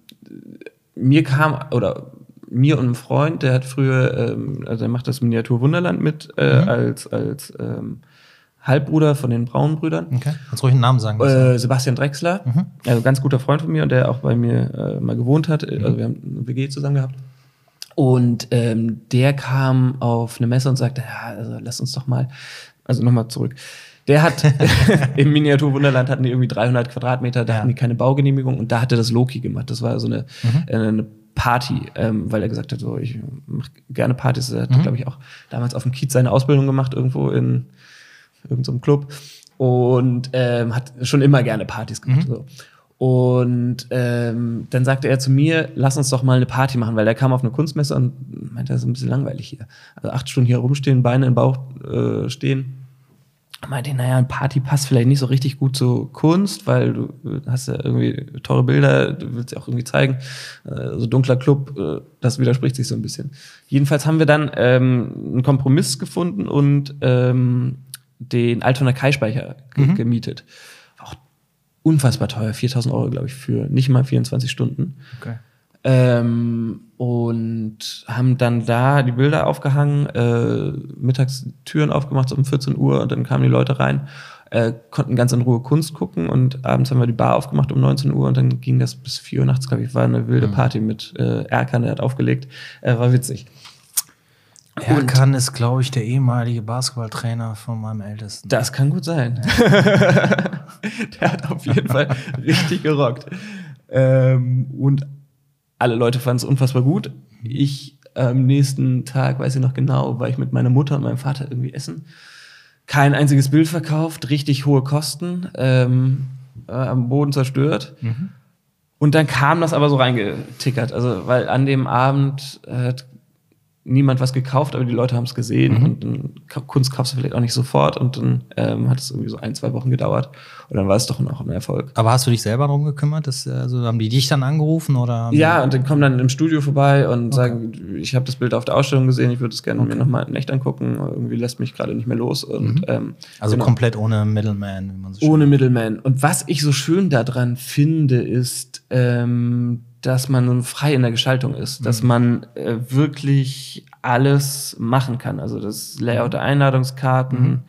mir kam, oder mir und ein Freund, der hat früher, ähm, also er macht das Miniatur Wunderland mit, äh, mhm. als, als ähm, Halbbruder von den Braunbrüdern. Okay, kannst ruhig einen Namen sagen. Äh, Sebastian Drechsler, mhm. also ganz guter Freund von mir und der auch bei mir äh, mal gewohnt hat. Mhm. Also wir haben eine W G zusammen gehabt. Und ähm, der kam auf eine Messe und sagte, ja, also lass uns doch mal, also nochmal zurück. Der hat, im Miniatur Wunderland hatten die irgendwie dreihundert Quadratmeter, da ja. hatten die keine Baugenehmigung und da hatte das Loki gemacht. Das war so eine, mhm. äh, eine Party, ähm, weil er gesagt hat, so, ich mache gerne Partys. Er hat, mhm. glaube ich, auch damals auf dem Kiez seine Ausbildung gemacht, irgendwo in irgendeinem Club und ähm, hat schon immer gerne Partys gemacht. Mhm. So. Und ähm, dann sagte er zu mir, lass uns doch mal eine Party machen, weil der kam auf eine Kunstmesse und meinte, das ist ein bisschen langweilig hier. Also acht Stunden hier rumstehen, Beine im Bauch äh, stehen. Meinte, naja, ein Party passt vielleicht nicht so richtig gut zur Kunst, weil du hast ja irgendwie teure Bilder, du willst ja auch irgendwie zeigen. Äh, so dunkler Club, äh, das widerspricht sich so ein bisschen. Jedenfalls haben wir dann ähm, einen Kompromiss gefunden und ähm, den Altonaer Kai-Speicher ge- mhm. gemietet. War auch unfassbar teuer, viertausend Euro, glaube ich, für nicht mal vierundzwanzig Stunden. Okay. Ähm, und haben dann da die Bilder aufgehangen, äh, mittags Türen aufgemacht, so um vierzehn Uhr und dann kamen die Leute rein, äh, konnten ganz in Ruhe Kunst gucken und abends haben wir die Bar aufgemacht um neunzehn Uhr und dann ging das bis vier Uhr nachts, glaube ich, war eine wilde Party mit äh, Erkan, der hat aufgelegt, äh, war witzig. Erkan ist, glaube ich, der ehemalige Basketballtrainer von meinem Ältesten. Das kann gut sein. Der hat auf jeden Fall richtig gerockt. Ähm, und alle Leute fanden es unfassbar gut. Ich am nächsten Tag, weiß ich noch genau, war ich mit meiner Mutter und meinem Vater irgendwie essen. Kein einziges Bild verkauft, richtig hohe Kosten, ähm, äh, am Boden zerstört. Mhm. Und dann kam das aber so reingetickert. Also, weil an dem Abend hat niemand was gekauft, aber die Leute haben es gesehen Mhm. und dann Kunst kaufst du vielleicht auch nicht sofort und dann ähm, hat es irgendwie so ein, zwei Wochen gedauert und dann war es doch auch ein Erfolg. Aber hast du dich selber darum gekümmert? Dass, also haben die dich dann angerufen? Oder haben Ja, die- und dann kommen dann im Studio vorbei und Okay. sagen, ich habe das Bild auf der Ausstellung gesehen, ich würde es gerne Okay. mir nochmal in echt angucken, irgendwie lässt mich gerade nicht mehr los. Und, Mhm. ähm, Also genau. komplett ohne Middleman, wie man so schön Ohne Middleman. Und was ich so schön daran finde, ist, ähm, dass man so frei in der Gestaltung ist, dass Mhm. man äh, wirklich alles machen kann. Also das Layout der Einladungskarten, Mhm.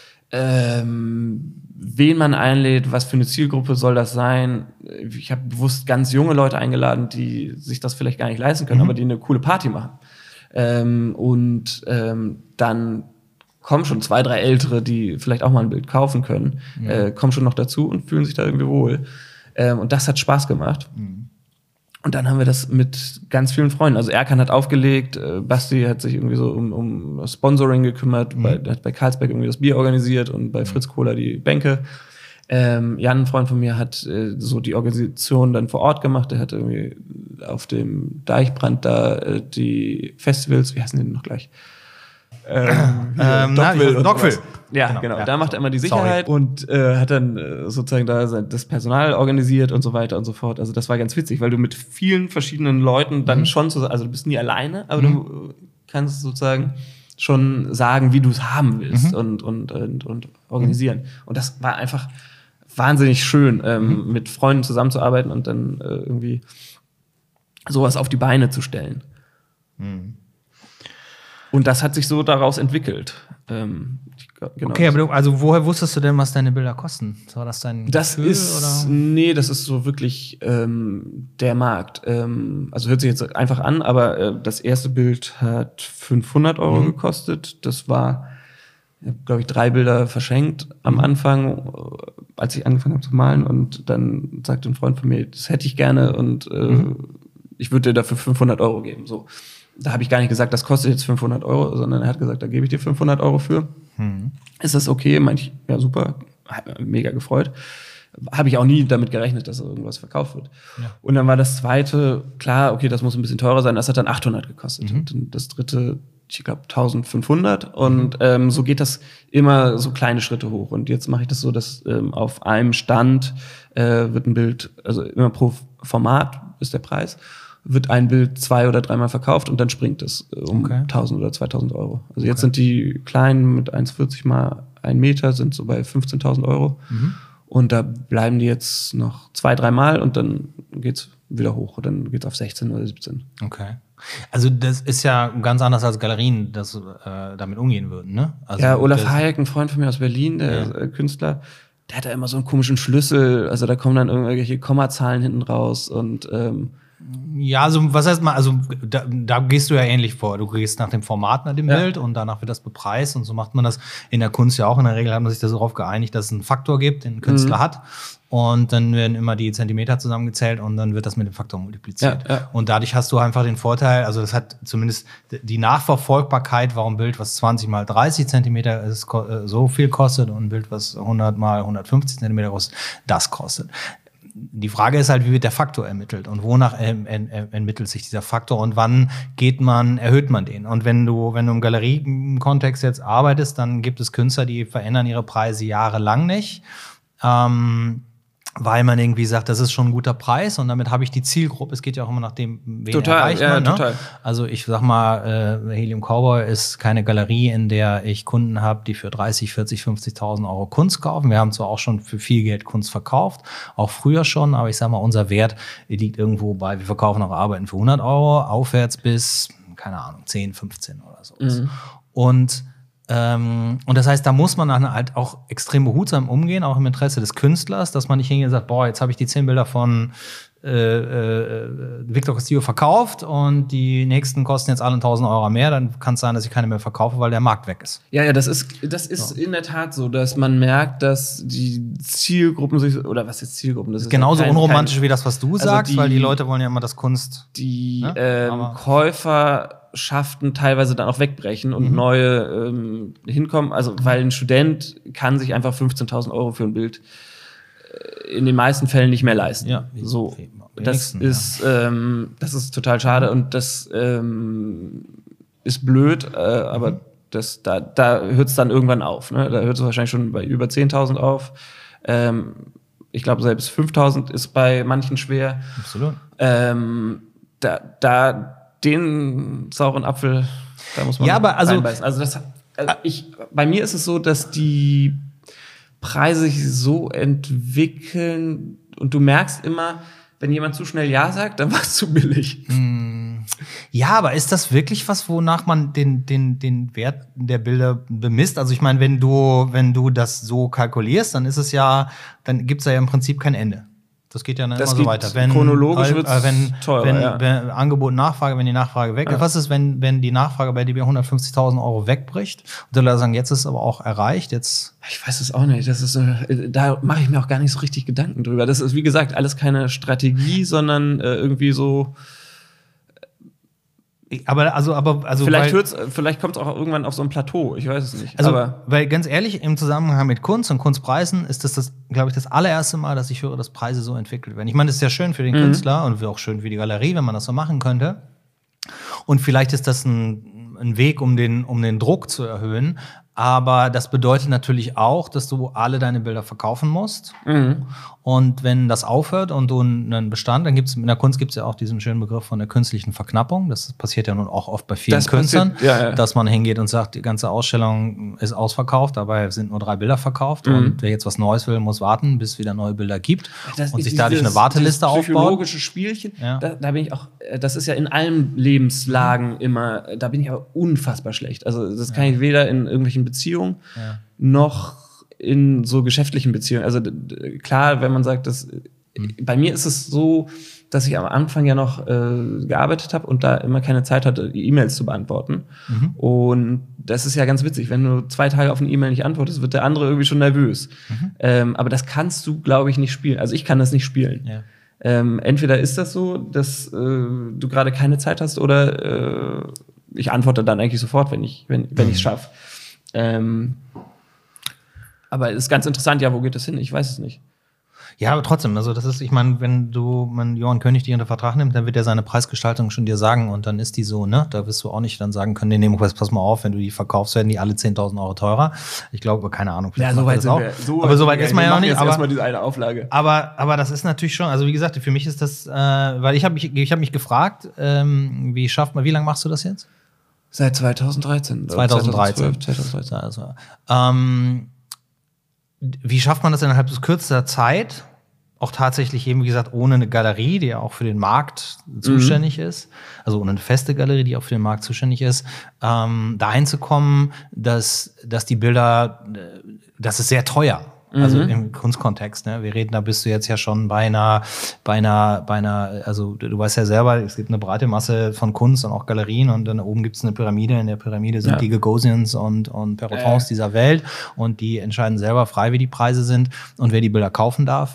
ähm, wen man einlädt, was für eine Zielgruppe soll das sein. Ich habe bewusst ganz junge Leute eingeladen, die sich das vielleicht gar nicht leisten können, Mhm. aber die eine coole Party machen. Ähm, und ähm, dann kommen schon zwei, drei Ältere, die vielleicht auch mal ein Bild kaufen können, Ja. äh, kommen schon noch dazu und fühlen sich da irgendwie wohl. Ähm, und das hat Spaß gemacht. Mhm. Und dann haben wir das mit ganz vielen Freunden. Also Erkan hat aufgelegt, äh, Basti hat sich irgendwie so um, um Sponsoring gekümmert, Mhm. bei, hat bei Carlsberg irgendwie das Bier organisiert und bei Fritz Kohler die Bänke. Ähm, Jan, ein Freund von mir, hat äh, so die Organisation dann vor Ort gemacht. Der hat irgendwie auf dem Deichbrand da äh, die Festivals, wie heißen die denn noch gleich? Ähm, hier, Ähm, na, Dockville ich- und Dockville. sowas. Ja, Genau, genau. ja, Da macht er immer die sorry. Sicherheit und äh, hat dann äh, sozusagen da sein- das Personal organisiert und so weiter und so fort. Also das war ganz witzig, weil du mit vielen verschiedenen Leuten dann Mhm. schon zusammen, also du bist nie alleine, aber Mhm. du äh, kannst sozusagen schon sagen, wie du es haben willst Mhm. und, und, und, und organisieren. Und das war einfach wahnsinnig schön, ähm, Mhm. mit Freunden zusammenzuarbeiten und dann äh, irgendwie sowas auf die Beine zu stellen. Mhm. Und das hat sich so daraus entwickelt. Ähm, ich glaub, genau. Okay, aber du, also woher wusstest du denn, was deine Bilder kosten? War das dein Das Gefühl, ist, oder? nee, das ist so wirklich ähm, der Markt. Ähm, also hört sich jetzt einfach an, aber äh, das erste Bild hat fünfhundert Euro Mhm. gekostet. Das war, ich habe, glaube ich, drei Bilder verschenkt am Mhm. Anfang, äh, als ich angefangen habe zu malen. Und dann sagte ein Freund von mir, das hätte ich gerne und äh, Mhm. ich würde dir dafür fünfhundert Euro geben. So. Da habe ich gar nicht gesagt, das kostet jetzt fünfhundert Euro, sondern er hat gesagt, da gebe ich dir fünfhundert Euro für. Mhm. Ist das okay? Meinte ich, ja, super. Hat mich mega gefreut. Habe ich auch nie damit gerechnet, dass irgendwas verkauft wird. Ja. Und dann war das zweite, klar, okay, das muss ein bisschen teurer sein. Das hat dann achthundert gekostet. Mhm. Und dann das dritte, ich glaube, eintausendfünfhundert. Und ähm, so geht das immer so kleine Schritte hoch. Und jetzt mache ich das so, dass ähm, auf einem Stand äh, wird ein Bild, also immer pro Format ist der Preis, wird ein Bild zwei- oder dreimal verkauft und dann springt es äh, um Okay. tausend oder zweitausend Euro. Also jetzt Okay. sind die kleinen mit eins Komma vierzig mal ein Meter sind so bei fünfzehntausend Euro. Mhm. Und da bleiben die jetzt noch zwei, dreimal und dann geht's wieder hoch. Und dann geht's auf sechzehn oder siebzehn. Okay. Also das ist ja ganz anders als Galerien, das äh, damit umgehen würden, ne? Also Ja, Olaf das- Hayek, ein Freund von mir aus Berlin, der Ja. äh, Künstler, der hat da immer so einen komischen Schlüssel. Also da kommen dann irgendwelche Kommazahlen hinten raus und ähm, Ja, also was heißt mal, also da, da gehst du ja ähnlich vor. Du gehst nach dem Format, nach dem Ja. Bild und danach wird das bepreist und so macht man das in der Kunst ja auch. In der Regel hat man sich da so darauf geeinigt, dass es einen Faktor gibt, den ein Künstler Mhm. hat und dann werden immer die Zentimeter zusammengezählt und dann wird das mit dem Faktor multipliziert. Ja, ja. Und dadurch hast du einfach den Vorteil, also das hat zumindest die Nachverfolgbarkeit, warum ein Bild, was zwanzig mal dreißig Zentimeter ist, ko- äh, so viel kostet und ein Bild, was hundert mal hundertfünfzig Zentimeter kostet, das kostet. Die Frage ist halt, wie wird der Faktor ermittelt und wonach ähm, en- en- ermittelt sich dieser Faktor und wann geht man, erhöht man den? Und wenn du, wenn du im Galeriekontext jetzt arbeitest, dann gibt es Künstler, die verändern ihre Preise jahrelang nicht. Ähm, weil man irgendwie sagt, das ist schon ein guter Preis und damit habe ich die Zielgruppe. Es geht ja auch immer nach dem, wen Total, erreicht ja, man. Ne? total. Also ich sag mal, äh, Helium Cowboy ist keine Galerie, in der ich Kunden habe, die für dreißig, vierzig, fünfzigtausend Euro Kunst kaufen. Wir haben zwar auch schon für viel Geld Kunst verkauft, auch früher schon, aber ich sag mal, unser Wert liegt irgendwo bei, wir verkaufen auch Arbeiten für hundert Euro, aufwärts bis, keine Ahnung, zehn, fünfzehn oder so. Mhm. Und Ähm, und das heißt, da muss man dann halt auch extrem behutsam umgehen, auch im Interesse des Künstlers, dass man nicht hingeht und sagt, boah, jetzt habe ich die zehn Bilder von äh, äh, Victor Castillo verkauft und die nächsten kosten jetzt alle tausend Euro mehr, dann kann es sein, dass ich keine mehr verkaufe, weil der Markt weg ist. Ja, ja, das ist, das ist in der Tat so, dass man merkt, dass die Zielgruppen sich, oder was ist Zielgruppen? Das ist Genauso ja kein, unromantisch kein, wie das, was du also sagst, die- weil die Leute wollen ja immer das Kunst. die Ja, ähm, aber- Käuferschaften teilweise dann auch wegbrechen und Mhm. neue ähm, hinkommen. Also, weil ein Student kann sich einfach fünfzehntausend Euro für ein Bild äh, in den meisten Fällen nicht mehr leisten. Ja, so. wenigsten, Das ja. ist, ähm, das ist total schade und das ähm, ist blöd, äh, aber mhm. das, da, da hört es dann irgendwann auf. Ne? Da hört es wahrscheinlich schon bei über zehntausend auf. Ähm, ich glaube, selbst fünftausend ist bei manchen schwer. Absolut. Ähm, da, da den sauren Apfel, da muss man ja, aber also, reinbeißen. Also das, also ich, bei mir ist es so, dass die Preise sich so entwickeln und du merkst immer, wenn jemand zu schnell Ja sagt, dann war es zu billig. Ja, aber ist das wirklich was, wonach man den, den, den Wert der Bilder bemisst? Also ich meine, wenn du, wenn du das so kalkulierst, dann ist es ja, dann gibt es ja im Prinzip kein Ende. Das geht ja dann das immer so weiter. Wenn, chronologisch wird äh, wenn, teurer, wenn, ja. wenn Angebot, Nachfrage, wenn die Nachfrage weg ist. Ja. Was ist, wenn, wenn die Nachfrage bei dir bei hundertfünfzigtausend Euro wegbricht? Und dann sagen, jetzt ist es aber auch erreicht, jetzt. Ich weiß es auch nicht. Das ist so, da mache ich mir auch gar nicht so richtig Gedanken drüber. Das ist, wie gesagt, alles keine Strategie, sondern äh, irgendwie so. Aber also, aber also vielleicht hört's, vielleicht kommt es auch irgendwann auf so ein Plateau. Ich weiß es nicht. Also, aber weil ganz ehrlich, im Zusammenhang mit Kunst und Kunstpreisen ist das, das glaube ich, das allererste Mal, dass ich höre, dass Preise so entwickelt werden. Ich meine, das ist ja schön für den mhm. Künstler und auch schön für die Galerie, wenn man das so machen könnte. Und vielleicht ist das ein, ein Weg, um den, um den Druck zu erhöhen. Aber das bedeutet natürlich auch, dass du alle deine Bilder verkaufen musst. Mhm. Und wenn das aufhört und du einen Bestand, dann gibt es in der Kunst gibt es ja auch diesen schönen Begriff von der künstlichen Verknappung. Das passiert ja nun auch oft bei vielen das Künstlern, passiert, ja, ja. dass man hingeht und sagt, die ganze Ausstellung ist ausverkauft, dabei sind nur drei Bilder verkauft. Mhm. Und wer jetzt was Neues will, muss warten, bis es wieder neue Bilder gibt das und sich dadurch eine Warteliste aufbaut. Das psychologische Spielchen, ja. da, da bin ich auch, das ist ja in allen Lebenslagen mhm. immer, da bin ich aber unfassbar schlecht. Also das kann ja. ich weder in irgendwelchen Beziehungen ja. noch in so geschäftlichen Beziehungen. Also d- klar, wenn man sagt, dass mhm. bei mir ist es so, dass ich am Anfang ja noch äh, gearbeitet habe und da immer keine Zeit hatte, E-Mails zu beantworten. Mhm. Und das ist ja ganz witzig, wenn du zwei Tage auf eine E-Mail nicht antwortest, wird der andere irgendwie schon nervös. Mhm. Ähm, aber das kannst du, glaube ich, nicht spielen. Also ich kann das nicht spielen. Ja. Ähm, entweder ist das so, dass äh, du gerade keine Zeit hast oder äh, ich antworte dann eigentlich sofort, wenn ich wenn, wenn mhm. ich es schaffe. Ähm, aber es ist ganz interessant, ja, wo geht das hin? Ich weiß es nicht. Ja, aber trotzdem, also das ist, ich meine, wenn du, man Johann König dich unter Vertrag nimmt, dann wird er seine Preisgestaltung schon dir sagen und dann ist die so, ne? Da wirst du auch nicht dann sagen können, nee, nee, pass mal auf, wenn du die verkaufst, werden die alle zehntausend Euro teurer. Ich glaube, keine Ahnung. Ja, so weit sind wir. So aber so weit ist man ja noch nicht. Aber erstmal diese eine Auflage. Aber, aber das ist natürlich schon, also wie gesagt, für mich ist das, äh, weil ich habe mich, ich habe mich gefragt, ähm, wie schafft man, wie lange machst du das jetzt? Seit zweitausenddreizehn. zweitausenddreizehn. zweitausendzwölf, also, ähm, wie schafft man das innerhalb so kürzester Zeit? Auch tatsächlich eben, wie gesagt, ohne eine Galerie, die ja auch für den Markt zuständig mhm. ist, also ohne eine feste Galerie, die auch für den Markt zuständig ist, ähm, dahin zu kommen, dass, dass die Bilder, das ist sehr teuer. Also mhm. im Kunstkontext, ne? Wir reden, da bist du jetzt ja schon bei einer, bei einer, bei einer, also du, du weißt ja selber, es gibt eine breite Masse von Kunst und auch Galerien und dann oben gibt es eine Pyramide. In der Pyramide sind ja. die Gagosians und, und Perrotons äh. dieser Welt und die entscheiden selber frei, wie die Preise sind und wer die Bilder kaufen darf.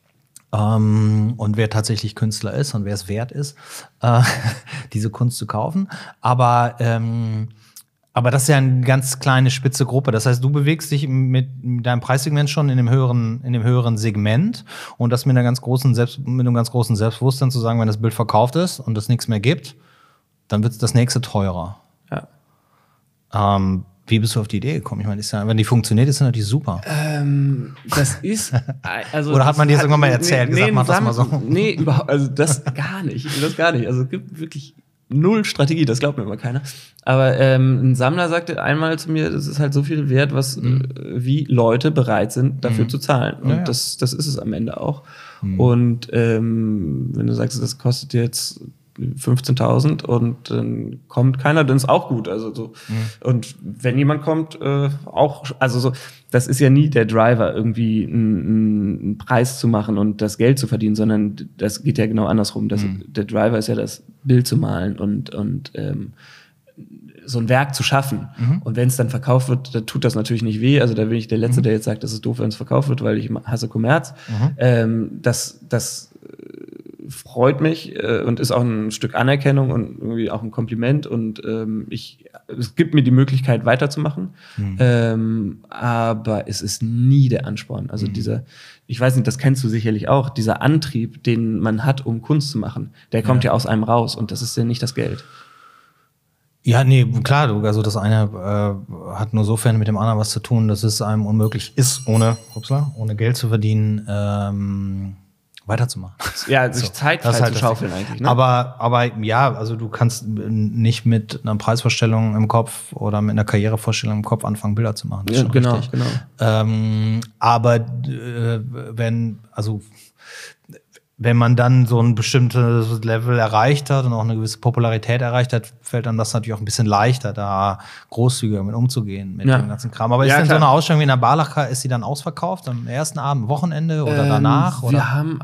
Ähm, und wer tatsächlich Künstler ist und wer es wert ist, äh, diese Kunst zu kaufen. Aber ähm, Aber das ist ja eine ganz kleine, spitze Gruppe. Das heißt, du bewegst dich mit deinem Preissegment schon in dem höheren, in dem höheren Segment und das mit einer ganz großen Selbst, mit einem ganz großen Selbstbewusstsein zu sagen, wenn das Bild verkauft ist und es nichts mehr gibt, dann wird das nächste teurer. Ja. Ähm, wie bist du auf die Idee gekommen? Ich meine, ist ja, wenn die funktioniert, ist das natürlich super. Ähm, das ist, also oder hat man dir das irgendwann mal erzählt, nee, gesagt, nee, mach das mal so? Nee, überhaupt, also das gar nicht, das gar nicht. Also es gibt wirklich null Strategie, das glaubt mir immer keiner. Aber ähm, ein Sammler sagte einmal zu mir, das ist halt so viel wert, was mhm. äh, wie Leute bereit sind, dafür mhm. zu zahlen. Und ja, ja. Das, das ist es am Ende auch. Mhm. Und ähm, wenn du sagst, das kostet jetzt fünfzehntausend und dann kommt keiner, dann ist auch gut. Also so. Mhm. Und wenn jemand kommt, äh, auch, also so, das ist ja nie der Driver, irgendwie einen, einen Preis zu machen und das Geld zu verdienen, sondern das geht ja genau andersrum. Das, mhm. Der Driver ist ja das Bild zu malen und, und ähm, so ein Werk zu schaffen. Mhm. Und wenn es dann verkauft wird, dann tut das natürlich nicht weh. Also da bin ich der Letzte, mhm. der jetzt sagt, das ist doof, wenn es verkauft wird, weil ich hasse Kommerz. Mhm. Ähm, das, das freut mich äh, und ist auch ein Stück Anerkennung und irgendwie auch ein Kompliment und ähm, ich, es gibt mir die Möglichkeit weiterzumachen, mhm. ähm, aber es ist nie der Ansporn. Also mhm. dieser, ich weiß nicht, das kennst du sicherlich auch, dieser Antrieb, den man hat, um Kunst zu machen, der kommt ja, ja aus einem raus und das ist ja nicht das Geld. Ja, nee, klar, du, also das eine äh, hat nur sofern mit dem anderen was zu tun, dass es einem unmöglich ist, ohne, upsala, ohne Geld zu verdienen, ähm, weiterzumachen. Ja, sich So, Zeit das ist frei halt zu das schaufeln Ding. eigentlich. Ne? Aber, aber ja, also du kannst nicht mit einer Preisvorstellung im Kopf oder mit einer Karrierevorstellung im Kopf anfangen, Bilder zu machen. Das ist Ja, schon genau, richtig. genau. Ähm, aber äh, wenn, also wenn man dann so ein bestimmtes Level erreicht hat und auch eine gewisse Popularität erreicht hat, fällt einem das natürlich auch ein bisschen leichter, da großzügiger mit umzugehen, mit Ja. dem ganzen Kram. Aber ist Ja, denn klar. so eine Ausstellung wie in der Barlacher, ist sie dann ausverkauft am ersten Abend, Wochenende oder Ähm, danach? Wir Oder? haben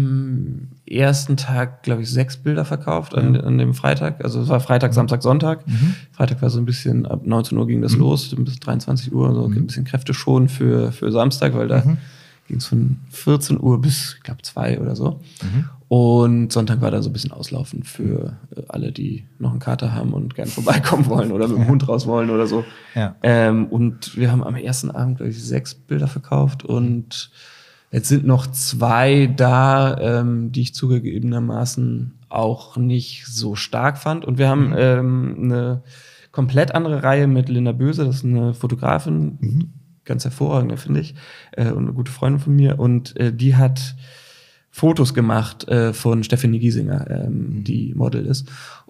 am ersten Tag, glaube ich, sechs Bilder verkauft an, an dem Freitag. Also es war Freitag, Samstag, Sonntag. Mhm. Freitag war so ein bisschen, ab neunzehn Uhr ging das los, bis dreiundzwanzig Uhr, so ein bisschen Kräfte schon für, für Samstag, weil da Mhm. ging es von vierzehn Uhr bis, ich glaube, zwei oder so. Mhm. Und Sonntag war da so ein bisschen auslaufen für äh, alle, die noch einen Kater haben und gern vorbeikommen wollen oder mit dem Hund raus wollen oder so. Ja. Ähm, und wir haben am ersten Abend, glaube ich, sechs Bilder verkauft und jetzt sind noch zwei da, ähm, die ich zugegebenermaßen auch nicht so stark fand. Und wir haben Mhm. ähm, eine komplett andere Reihe mit Linda Böse, das ist eine Fotografin, Mhm. ganz hervorragende, finde ich, äh, und eine gute Freundin von mir. Und äh, die hat Fotos gemacht äh, von Stephanie Giesinger, ähm, Mhm. die Model ist.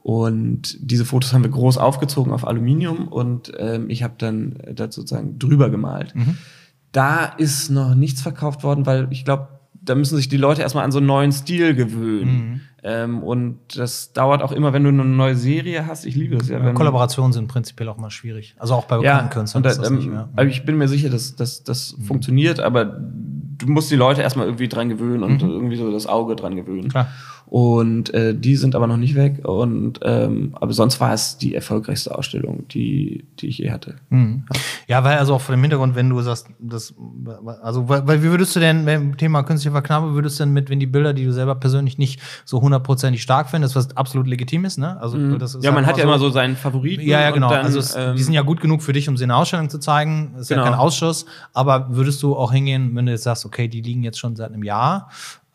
Und diese Fotos haben wir groß aufgezogen auf Aluminium und ähm, ich habe dann äh, da sozusagen drüber gemalt. Mhm. Da ist noch nichts verkauft worden, weil ich glaube, da müssen sich die Leute erstmal an so einen neuen Stil gewöhnen. Mhm. Ähm, und das dauert auch immer, wenn du eine neue Serie hast. Ich liebe das ja. Ja, wenn, Kollaborationen sind prinzipiell auch mal schwierig. Also auch bei ja, bekannten Künstlern und da, ist das ähm, nicht mehr. aber ich bin mir sicher, dass, dass das Mhm. funktioniert, aber du musst die Leute erstmal irgendwie dran gewöhnen und Mhm. irgendwie so das Auge dran gewöhnen. Klar. Und äh, die sind aber noch nicht weg. Und ähm, aber sonst war es die erfolgreichste Ausstellung, die, die ich je hatte. Mhm. Ja, weil also auch vor dem Hintergrund, wenn du sagst, das, also weil, weil wie würdest du denn beim Thema künstliche Verknappung, würdest du denn mit, wenn die Bilder, die du selber persönlich nicht so hundertprozentig stark findest, was absolut legitim ist, ne? Also Mhm. das ist Ja, man halt hat ja immer so seinen Favoriten. Ja, ja, genau. Und dann, also es, ähm, die sind ja gut genug für dich, um sie in der Ausstellung zu zeigen. Das ist Genau. ja kein Ausschuss. Aber würdest du auch hingehen, wenn du jetzt sagst, okay, die liegen jetzt schon seit einem Jahr,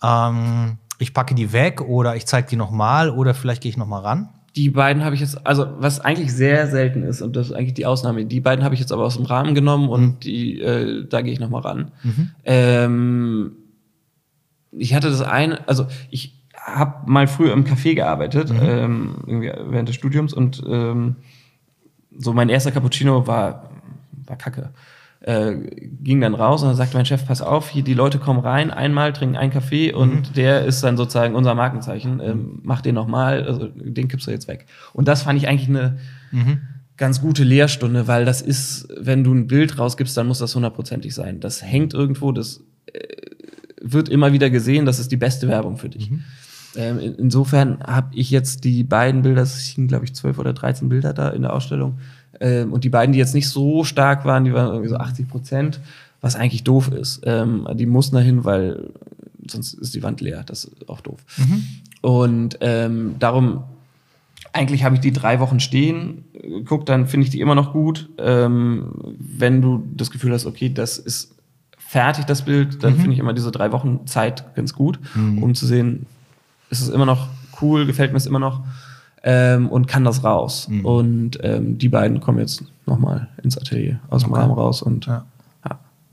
ähm, ich packe die weg oder ich zeige die nochmal oder vielleicht gehe ich nochmal ran? Die beiden habe ich jetzt, also was eigentlich sehr selten ist und das ist eigentlich die Ausnahme, die beiden habe ich jetzt aber aus dem Rahmen genommen und Mhm. die, äh, da gehe ich nochmal ran. Mhm. Ähm, ich hatte das eine, also ich habe mal früher im Café gearbeitet, Mhm. ähm, irgendwie während des Studiums und ähm, so mein erster Cappuccino war, war kacke. Äh, ging dann raus und dann sagte mein Chef, pass auf, hier die Leute kommen rein, einmal trinken einen Kaffee und Mhm. der ist dann sozusagen unser Markenzeichen, ähm, mach den nochmal, also den kippst du jetzt weg. Und das fand ich eigentlich eine Mhm. ganz gute Lehrstunde, weil das ist, wenn du ein Bild rausgibst, dann muss das hundertprozentig sein. Das hängt irgendwo, das äh, wird immer wieder gesehen, das ist die beste Werbung für dich. Mhm. Ähm, in, insofern habe ich jetzt die beiden Bilder, es hingen, glaube ich, zwölf oder dreizehn Bilder da in der Ausstellung. Ähm, und die beiden, die jetzt nicht so stark waren, die waren irgendwie so achtzig Prozent, was eigentlich doof ist. Ähm, die mussten dahin, weil sonst ist die Wand leer. Das ist auch doof. Mhm. Und ähm, darum, eigentlich habe ich die drei Wochen stehen. Guck, dann finde ich die immer noch gut. Ähm, wenn du das Gefühl hast, okay, das ist fertig, das Bild, dann Mhm. finde ich immer diese drei Wochen Zeit ganz gut, Mhm. um zu sehen, ist es immer noch cool, gefällt mir es immer noch. Ähm, und kann das raus. Mhm. Und ähm, die beiden kommen jetzt nochmal ins Atelier aus dem Okay. Rahmen raus. Und Ja. ja.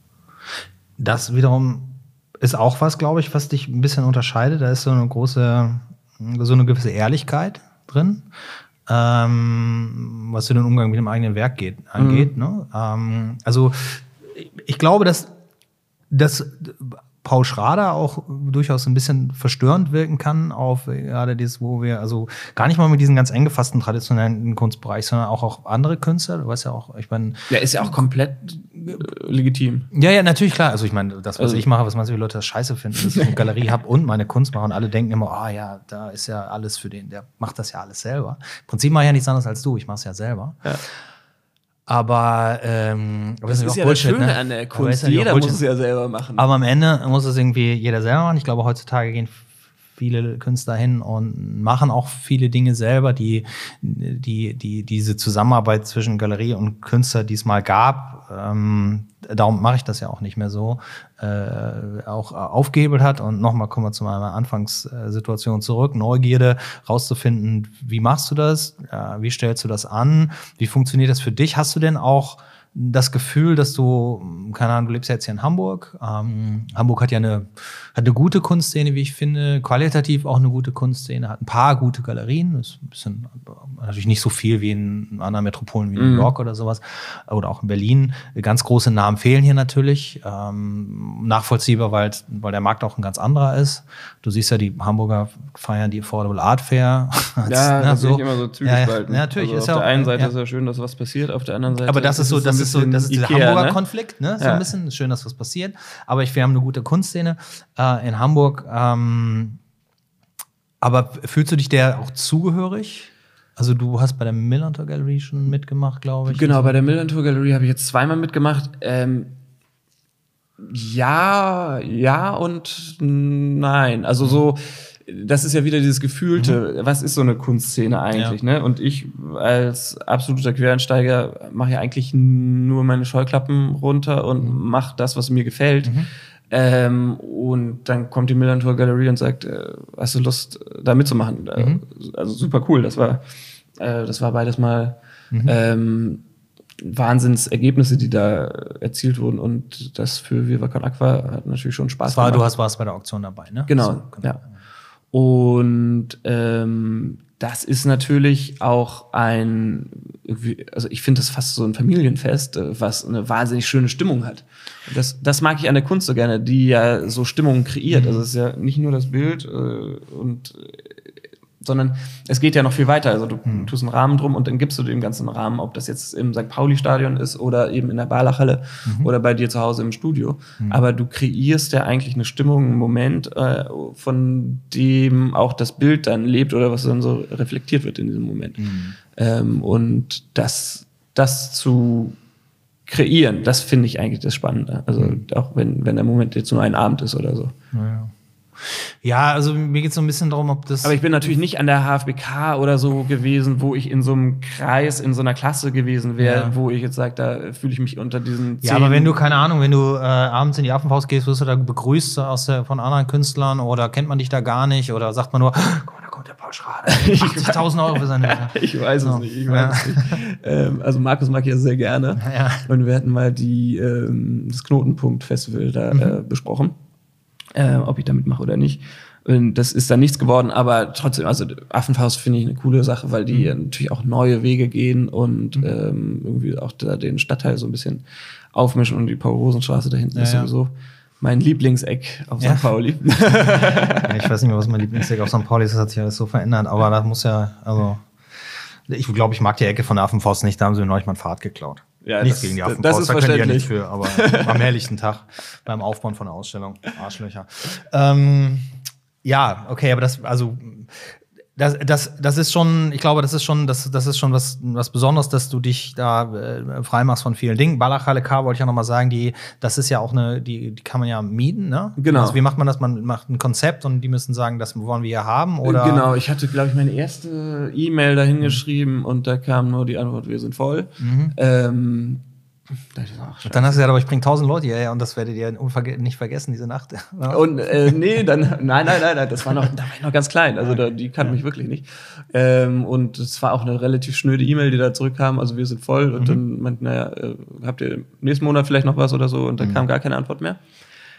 Das wiederum ist auch was, glaube ich, was dich ein bisschen unterscheidet. Da ist so eine große, so eine gewisse Ehrlichkeit drin, ähm, was so den Umgang mit dem eigenen Werk geht, angeht. Mhm. Ne? Ähm, also ich glaube, dass, dass Paul Schrader auch durchaus ein bisschen verstörend wirken kann auf gerade das, wo wir, also gar nicht mal mit diesen ganz eng gefassten traditionellen Kunstbereich, sondern auch auf andere Künstler. Du weißt ja auch, ich meine. Ja, ist ja auch komplett äh, legitim. Ja, ja, natürlich, klar. Also ich meine, das, was Also- ich mache, was manche Leute das scheiße finden, dass ich eine Galerie habe und meine Kunst mache und alle denken immer, ah ja, da ist ja alles für den, der macht das ja alles selber. Im Prinzip mache ich ja nichts anderes als du, ich mache es ja selber. Ja. Aber, ähm, aber Das auch ist ja Bullshit, das Schöne ne? an der Aber Kunst. ist ja auch Jeder Bullshit. muss es ja selber machen. Aber am Ende muss es irgendwie jeder selber machen. Ich glaube, heutzutage gehen viele Künstler hin und machen auch viele Dinge selber, die, die, die diese Zusammenarbeit zwischen Galerie und Künstler, die es mal gab, ähm, darum mache ich das ja auch nicht mehr so, äh, auch aufgehebelt hat. Und nochmal kommen wir zu meiner Anfangssituation zurück. Neugierde, rauszufinden, wie machst du das? Äh, wie stellst du das an? Wie funktioniert das für dich? Hast du denn auch das Gefühl, dass du, keine Ahnung, du lebst ja jetzt hier in Hamburg. Ähm, Hamburg hat ja eine, hat eine gute Kunstszene, wie ich finde, qualitativ auch eine gute Kunstszene, hat ein paar gute Galerien, ist ein bisschen, natürlich nicht so viel wie in anderen Metropolen wie New York mhm. oder sowas, oder auch in Berlin. Ganz große Namen fehlen hier natürlich, ähm, nachvollziehbar, weil, weil der Markt auch ein ganz anderer ist. Du siehst ja, die Hamburger feiern die Affordable Art Fair. Ja, das so. Sehe ich immer so zwiegespalten. Ja, ja, natürlich. Also ist auf ja der einen Seite ja. ist ja schön, dass was passiert, auf der anderen Seite aber das ist so, das ist so, das ist dieser Ikea, Hamburger ne? Konflikt, ne? So ja. ein bisschen schön, dass was passiert. Aber ich, wir haben eine gute Kunstszene äh, in Hamburg. Ähm, aber fühlst du dich der auch zugehörig? Also du hast bei der Millantor Gallery schon mitgemacht, glaube ich. Genau, bei der Millantor Gallery habe ich jetzt zweimal mitgemacht. Ähm, ja, ja und nein. Also so, das ist ja wieder dieses Gefühlte, mhm. was ist so eine Kunstszene eigentlich, ja. ne? Und ich als absoluter Quereinsteiger mache ja eigentlich nur meine Scheuklappen runter und mhm. mache das, was mir gefällt. Mhm. Ähm, und dann kommt die Millantor Gallery und sagt, äh, hast du Lust, da mitzumachen? Mhm. Also super cool, das war, äh, das war beides mal mhm. ähm, Wahnsinnsergebnisse, die da erzielt wurden, und das für Viva Con Aqua hat natürlich schon Spaß das war, gemacht. Du hast, warst bei der Auktion dabei, ne? Genau, so, genau. ja. Und ähm, das ist natürlich auch ein, also ich finde das fast so ein Familienfest, was eine wahnsinnig schöne Stimmung hat. Das, das mag ich an der Kunst so gerne, die ja so Stimmungen kreiert. Mhm. Also es ist ja nicht nur das Bild äh, und sondern es geht ja noch viel weiter. Also du hm. tust einen Rahmen drum und dann gibst du dem ganzen Rahmen, ob das jetzt im Sankt Pauli-Stadion ist oder eben in der Barlachhalle mhm. oder bei dir zu Hause im Studio. Mhm. Aber du kreierst ja eigentlich eine Stimmung, einen Moment, äh, von dem auch das Bild dann lebt oder was dann so reflektiert wird in diesem Moment. Mhm. Ähm, und das, das zu kreieren, das finde ich eigentlich das Spannende. Also mhm. auch wenn, wenn der Moment jetzt nur ein Abend ist oder so. Ja. Ja, also mir geht es so ein bisschen darum, ob das... Aber ich bin natürlich nicht an der H F B K oder so gewesen, wo ich in so einem Kreis, in so einer Klasse gewesen wäre, ja. wo ich jetzt sage, da fühle ich mich unter diesen Ja, aber wenn du, keine Ahnung, wenn du äh, abends in die Affenfaust gehst, wirst du da begrüßt aus der, von anderen Künstlern oder kennt man dich da gar nicht oder sagt man nur, guck mal, da kommt der Paul Schrader, achtzigtausend Euro für seine Bilder. Ich weiß es so. nicht, ich weiß ja. es nicht. Ähm, also Markus mag ich ja sehr gerne. Ja. Und wir hatten mal die, ähm, das Knotenpunkt-Festival da mhm. äh, besprochen. Äh, ob ich da mitmache oder nicht. Und das ist dann nichts geworden, aber trotzdem, also Affenfaust finde ich eine coole Sache, weil die mhm. natürlich auch neue Wege gehen und mhm. ähm, irgendwie auch da den Stadtteil so ein bisschen aufmischen, und die Paul-Rosen-Straße da hinten ja, ist sowieso ja. mein Lieblingseck auf ja. Sankt Pauli. Ja, ich weiß nicht mehr, was mein Lieblingseck auf Sankt Pauli ist, das hat sich alles so verändert, aber das muss ja, also ich glaube, ich mag die Ecke von der Affenfaust nicht, da haben sie mir neulich mal ein Fahrrad geklaut. Ja, nichts das, gegen die das Affenfaust, ist da können die ja verständlich. nichts für, aber am helllichten Tag beim Aufbauen von der Ausstellung, Arschlöcher. Ähm, ja, okay, aber das, also das, das, das ist schon, ich glaube, das ist schon, das, das ist schon was, was Besonderes, dass du dich da äh, frei machst von vielen Dingen. Barlachhalle K wollte ich ja noch mal sagen, die, das ist ja auch eine, die, die kann man ja mieten, ne? Genau. Also wie macht man das? Man macht ein Konzept und die müssen sagen, das wollen wir hier haben, oder? Genau, ich hatte, glaube ich, meine erste E-Mail dahin geschrieben mhm. und da kam nur die Antwort, wir sind voll. Mhm. Ähm, Ach, dann hast du gesagt, aber ich bringe tausend Leute hierher und das werdet ihr nicht vergessen, diese Nacht. Und äh, nee, dann, nein, nein, nein, nein, das war noch, da war ich noch ganz klein, also da, die kannten mich wirklich nicht. Ähm, und es war auch eine relativ schnöde E-Mail, die da zurückkam, also wir sind voll. Und mhm. dann meinten, naja, äh, habt ihr nächsten Monat vielleicht noch was oder so? Und dann mhm. kam gar keine Antwort mehr.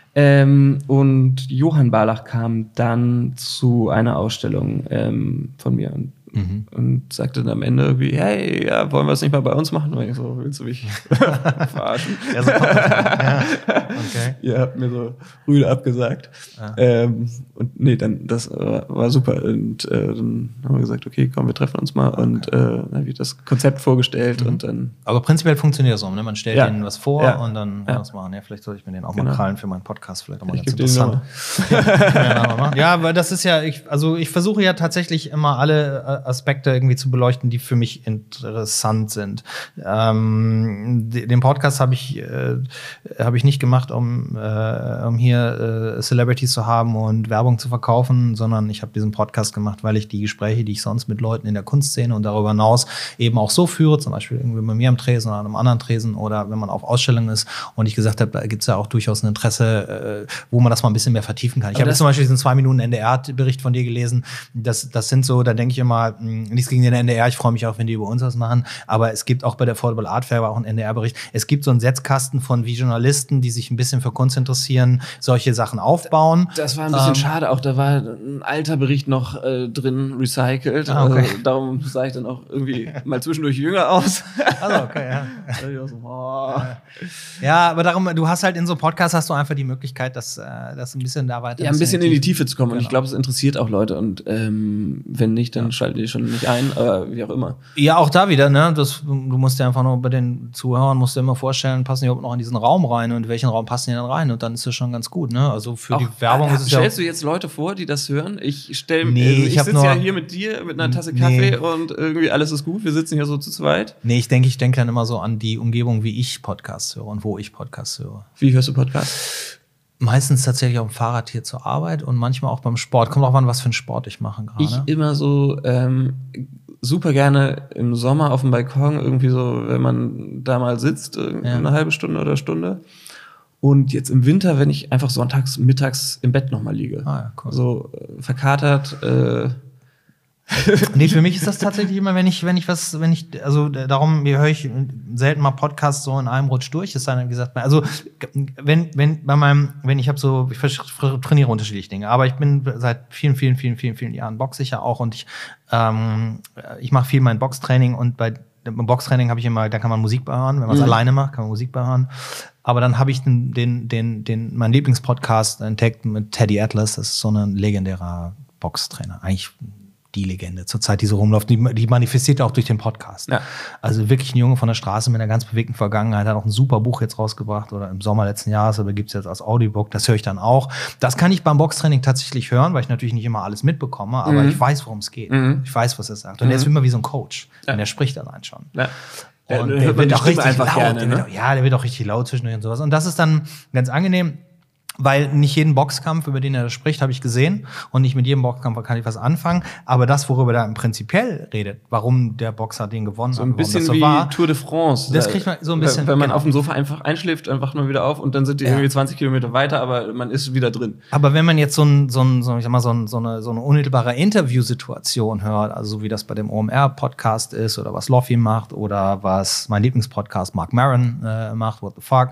Ähm, und Johann Barlach kam dann zu einer Ausstellung ähm, von mir und Mhm. und sagte dann am Ende irgendwie, hey, ja, wollen wir es nicht mal bei uns machen? Und ich so, willst du mich verarschen? Ja, so ja. Okay. Ihr habt mir so rüde abgesagt. Ja. Ähm, und nee, dann, das äh, war super. Und äh, dann haben wir gesagt, okay, komm, wir treffen uns mal. Okay. Und äh, dann habe ich das Konzept vorgestellt mhm. und dann. Aber prinzipiell funktioniert das so, ne? Man stellt ja. denen was vor ja. und dann ja. was machen. Ja, vielleicht sollte ich mir den auch genau. mal krallen für meinen Podcast, vielleicht auch mal ich ganz interessant. Ja, ja, weil das ist ja, ich, also ich versuche ja tatsächlich immer alle Aspekte irgendwie zu beleuchten, die für mich interessant sind. Ähm, den Podcast habe ich, äh, hab ich nicht gemacht, um, äh, um hier äh, Celebrities zu haben und Werbung zu verkaufen, sondern ich habe diesen Podcast gemacht, weil ich die Gespräche, die ich sonst mit Leuten in der Kunstszene und darüber hinaus eben auch so führe, zum Beispiel irgendwie bei mir am Tresen oder an einem anderen Tresen oder wenn man auf Ausstellungen ist und ich gesagt habe, da gibt es ja auch durchaus ein Interesse, äh, wo man das mal ein bisschen mehr vertiefen kann. Ich habe jetzt zum Beispiel diesen zwei Minuten N D R-Bericht von dir gelesen. Das, das sind so, da denke ich immer, mh, nichts gegen den N D R, ich freue mich auch, wenn die über uns was machen, aber es gibt auch bei der Affordable Art Fair war auch ein N D R-Bericht. Es gibt so einen Setzkasten von wie Journalisten, die sich ein bisschen für Kunst interessieren, solche Sachen aufbauen. Das war ein bisschen ähm, schade, auch da war ein alter Bericht noch äh, drin, recycelt. Ah, okay. Also, darum sah ich dann auch irgendwie mal zwischendurch jünger aus. Also, okay, ja. Also, oh. Ja, aber darum, du hast halt in so einem Podcast hast du einfach die Möglichkeit, dass das ein bisschen da weiter. Ja, ein bisschen in die Tiefe zu kommen. Genau. Und ich glaube, es interessiert auch Leute. Und ähm, wenn nicht, dann ja. schaltet ihr schon nicht ein, aber wie auch immer. Ja, auch da wieder, ne? Das, du musst dir einfach nur bei den Zuhörern musst dir immer vorstellen, passen die überhaupt noch in diesen Raum rein und in welchen Raum passen die dann rein? Und dann ist das schon ganz gut, ne? Also für auch, die Werbung äh, ist es ja. Stellst du jetzt Leute vor, die das hören? Ich stell, nee, also ich, ich, ich sitze ja hier mit dir mit einer Tasse Kaffee nee. und irgendwie alles ist gut. Wir sitzen hier so zu zweit. Nee, ich denke, ich denke dann immer so an die Umgebung, wie ich Podcasts höre und wo ich Podcasts höre. Wie hörst du Podcasts? Meistens tatsächlich auf dem Fahrrad hier zur Arbeit und manchmal auch beim Sport. Kommt auch an, was für einen Sport ich mache gerade. Ich immer so ähm, super gerne im Sommer auf dem Balkon, irgendwie so, wenn man da mal sitzt, ja. eine halbe Stunde oder Stunde. Und jetzt im Winter, wenn ich einfach sonntags, mittags im Bett nochmal liege. Ah, ja, cool. So äh, verkatert. Äh Nee, für mich ist das tatsächlich immer, wenn ich, wenn ich was, wenn ich, also darum höre ich selten mal Podcasts so in einem Rutsch durch. Es sei denn, wie gesagt, also wenn, wenn bei meinem, wenn ich habe so, ich trainiere unterschiedliche Dinge, aber ich bin seit vielen, vielen, vielen, vielen, vielen Jahren boxsicher auch und ich, ähm, ich mache viel mein Boxtraining und bei beim Boxtraining habe ich immer, da kann man Musik hören, wenn man es mhm. alleine macht, kann man Musik hören. Aber dann habe ich den, den, den, den, meinen Lieblingspodcast entdeckt mit Teddy Atlas. Das ist so ein legendärer Boxtrainer. Eigentlich die Legende zurzeit, die so rumläuft, die, die manifestiert auch durch den Podcast. Ja. Also wirklich ein Junge von der Straße mit einer ganz bewegten Vergangenheit, hat auch ein super Buch jetzt rausgebracht oder im Sommer letzten Jahres, aber gibt es jetzt als Audiobook, das höre ich dann auch. Das kann ich beim Boxtraining tatsächlich hören, weil ich natürlich nicht immer alles mitbekomme, aber mhm. ich weiß, worum es geht. Mhm. Ich weiß, was er sagt. Und mhm. er ist immer wie so ein Coach. Ja. Und er spricht allein schon. Ja. Und der, der wird auch richtig einfach laut. Gerne, ne? der wird auch, ja, der wird auch richtig laut zwischendurch und sowas. Und das ist dann ganz angenehm. Weil nicht jeden Boxkampf, über den er spricht, habe ich gesehen. Und nicht mit jedem Boxkampf kann ich was anfangen. Aber das, worüber er im Prinzipiell redet, warum der Boxer den gewonnen so hat, ein bisschen so wie war, Tour de France. Das kriegt man so ein bisschen. Wenn man genau. auf dem Sofa einfach einschläft, dann wacht man wieder auf und dann sind die ja. irgendwie zwanzig Kilometer weiter, aber man ist wieder drin. Aber wenn man jetzt so, ein, so, ein, so, ich sag mal, so, ein, so, eine, so eine unmittelbare Interviewsituation hört, also so wie das bei dem O M R-Podcast ist oder was Loffi macht oder was mein Lieblingspodcast Mark Maron äh, macht, What the Fuck,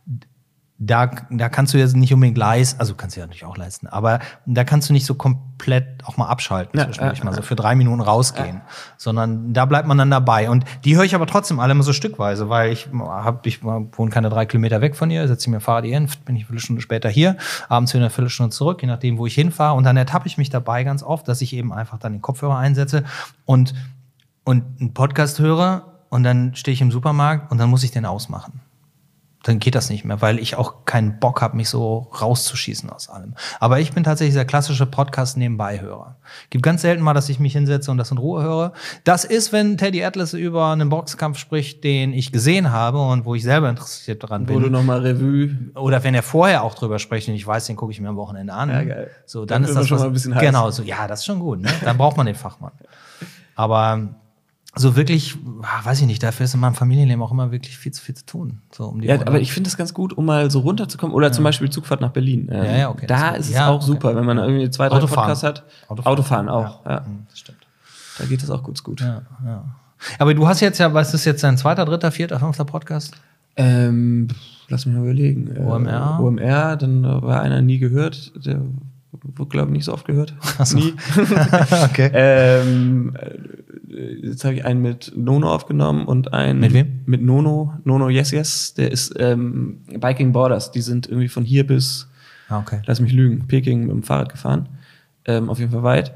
Da, da kannst du jetzt nicht unbedingt leisten, also kannst du ja natürlich auch leisten, aber da kannst du nicht so komplett auch mal abschalten, ja, zwischendurch äh, mal so für drei Minuten rausgehen, äh. sondern da bleibt man dann dabei. Und die höre ich aber trotzdem alle immer so stückweise, weil ich hab, ich wohne keine drei Kilometer weg von hier, setze mir Fahrrad hier hin, bin ich eine Viertelstunde später hier, abends wieder eine Viertelstunde zurück, je nachdem, wo ich hinfahre. Und dann ertappe ich mich dabei ganz oft, dass ich eben einfach dann den Kopfhörer einsetze und, und einen Podcast höre und dann stehe ich im Supermarkt und dann muss ich den ausmachen. Dann geht das nicht mehr, weil ich auch keinen Bock habe, mich so rauszuschießen aus allem. Aber ich bin tatsächlich der klassische Podcast-Nebenbei-Hörer. Gibt ganz selten mal, dass ich mich hinsetze und das in Ruhe höre. Das ist, wenn Teddy Atlas über einen Boxkampf spricht, den ich gesehen habe und wo ich selber interessiert dran bin. Wo du nochmal Revue. Oder wenn er vorher auch drüber spricht und ich weiß, den gucke ich mir am Wochenende an. Ja, geil. So, dann, dann ist das schon was, mal ein bisschen heiß. Genau, so, ja, das ist schon gut, ne? Dann braucht man den Fachmann. Aber so wirklich, weiß ich nicht, dafür ist in meinem Familienleben auch immer wirklich viel zu viel zu tun. So um die ja, aber ich finde das ganz gut, um mal so runterzukommen. Oder ja. zum Beispiel Zugfahrt nach Berlin. Ähm, ja, ja, okay. Da ist es ja, auch okay. super, wenn man irgendwie zwei, drei Autofahren. Podcasts hat. Autofahren, Autofahren auch, ja. ja. Das stimmt. Da geht es auch kurz gut. Ja, ja. Aber du hast jetzt ja, was ist jetzt dein zweiter, dritter, vierter, fünfter Podcast? Ähm, lass mich mal überlegen. O M R? Äh, O M R, dann war einer nie gehört. Der wurde, glaube ich, nicht so oft gehört. Ach so. Nie. Okay. ähm, jetzt habe ich einen mit Nono aufgenommen und einen mit wem? Mit Nono, Nono Yes Yes, der ist ähm, Biking Borders, die sind irgendwie von hier bis, ah, okay. lass mich lügen, Peking mit dem Fahrrad gefahren, ähm, auf jeden Fall weit.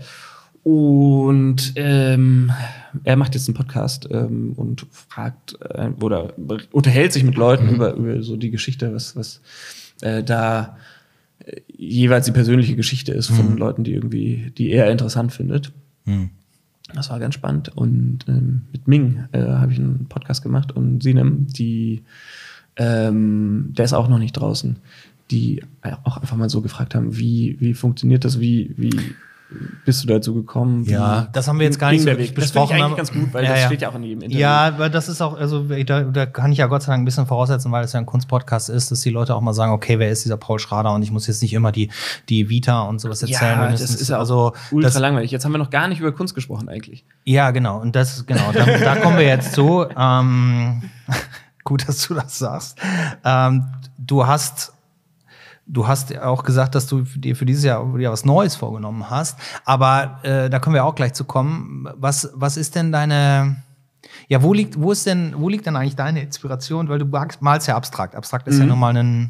Und ähm, er macht jetzt einen Podcast ähm, und fragt äh, oder unterhält sich mit Leuten mhm. über, über so die Geschichte, was, was äh, da äh, jeweils die persönliche Geschichte ist von mhm. Leuten, die irgendwie, die er interessant findet. Mhm. Das war ganz spannend. Und ähm, mit Ming äh, habe ich einen Podcast gemacht und Sinem, die, ähm, der ist auch noch nicht draußen, die auch einfach mal so gefragt haben, wie, wie funktioniert das, wie, wie bist du dazu gekommen? Ja, das haben wir jetzt gar nicht so besprochen. Das finde ich eigentlich ganz gut, weil ja, das ja. steht ja auch in jedem Interview. Ja, aber das ist auch, also da, da kann ich ja Gott sei Dank ein bisschen voraussetzen, weil es ja ein Kunstpodcast ist, dass die Leute auch mal sagen, okay, wer ist dieser Paul Schrader? Und ich muss jetzt nicht immer die, die Vita und sowas erzählen. Ja, das ist ja also ultra das, langweilig. Jetzt haben wir noch gar nicht über Kunst gesprochen eigentlich. Ja, genau. Und das, genau, da, da kommen wir jetzt zu. Ähm, gut, dass du das sagst. Ähm, du hast Du hast auch gesagt, dass du dir für dieses Jahr wieder was Neues vorgenommen hast. Aber äh, da können wir auch gleich zu kommen. Was, was ist denn deine, ja, wo liegt, wo ist denn, wo liegt denn eigentlich deine Inspiration? Weil du malst ja abstrakt. Abstrakt ist mhm. ja nochmal ein,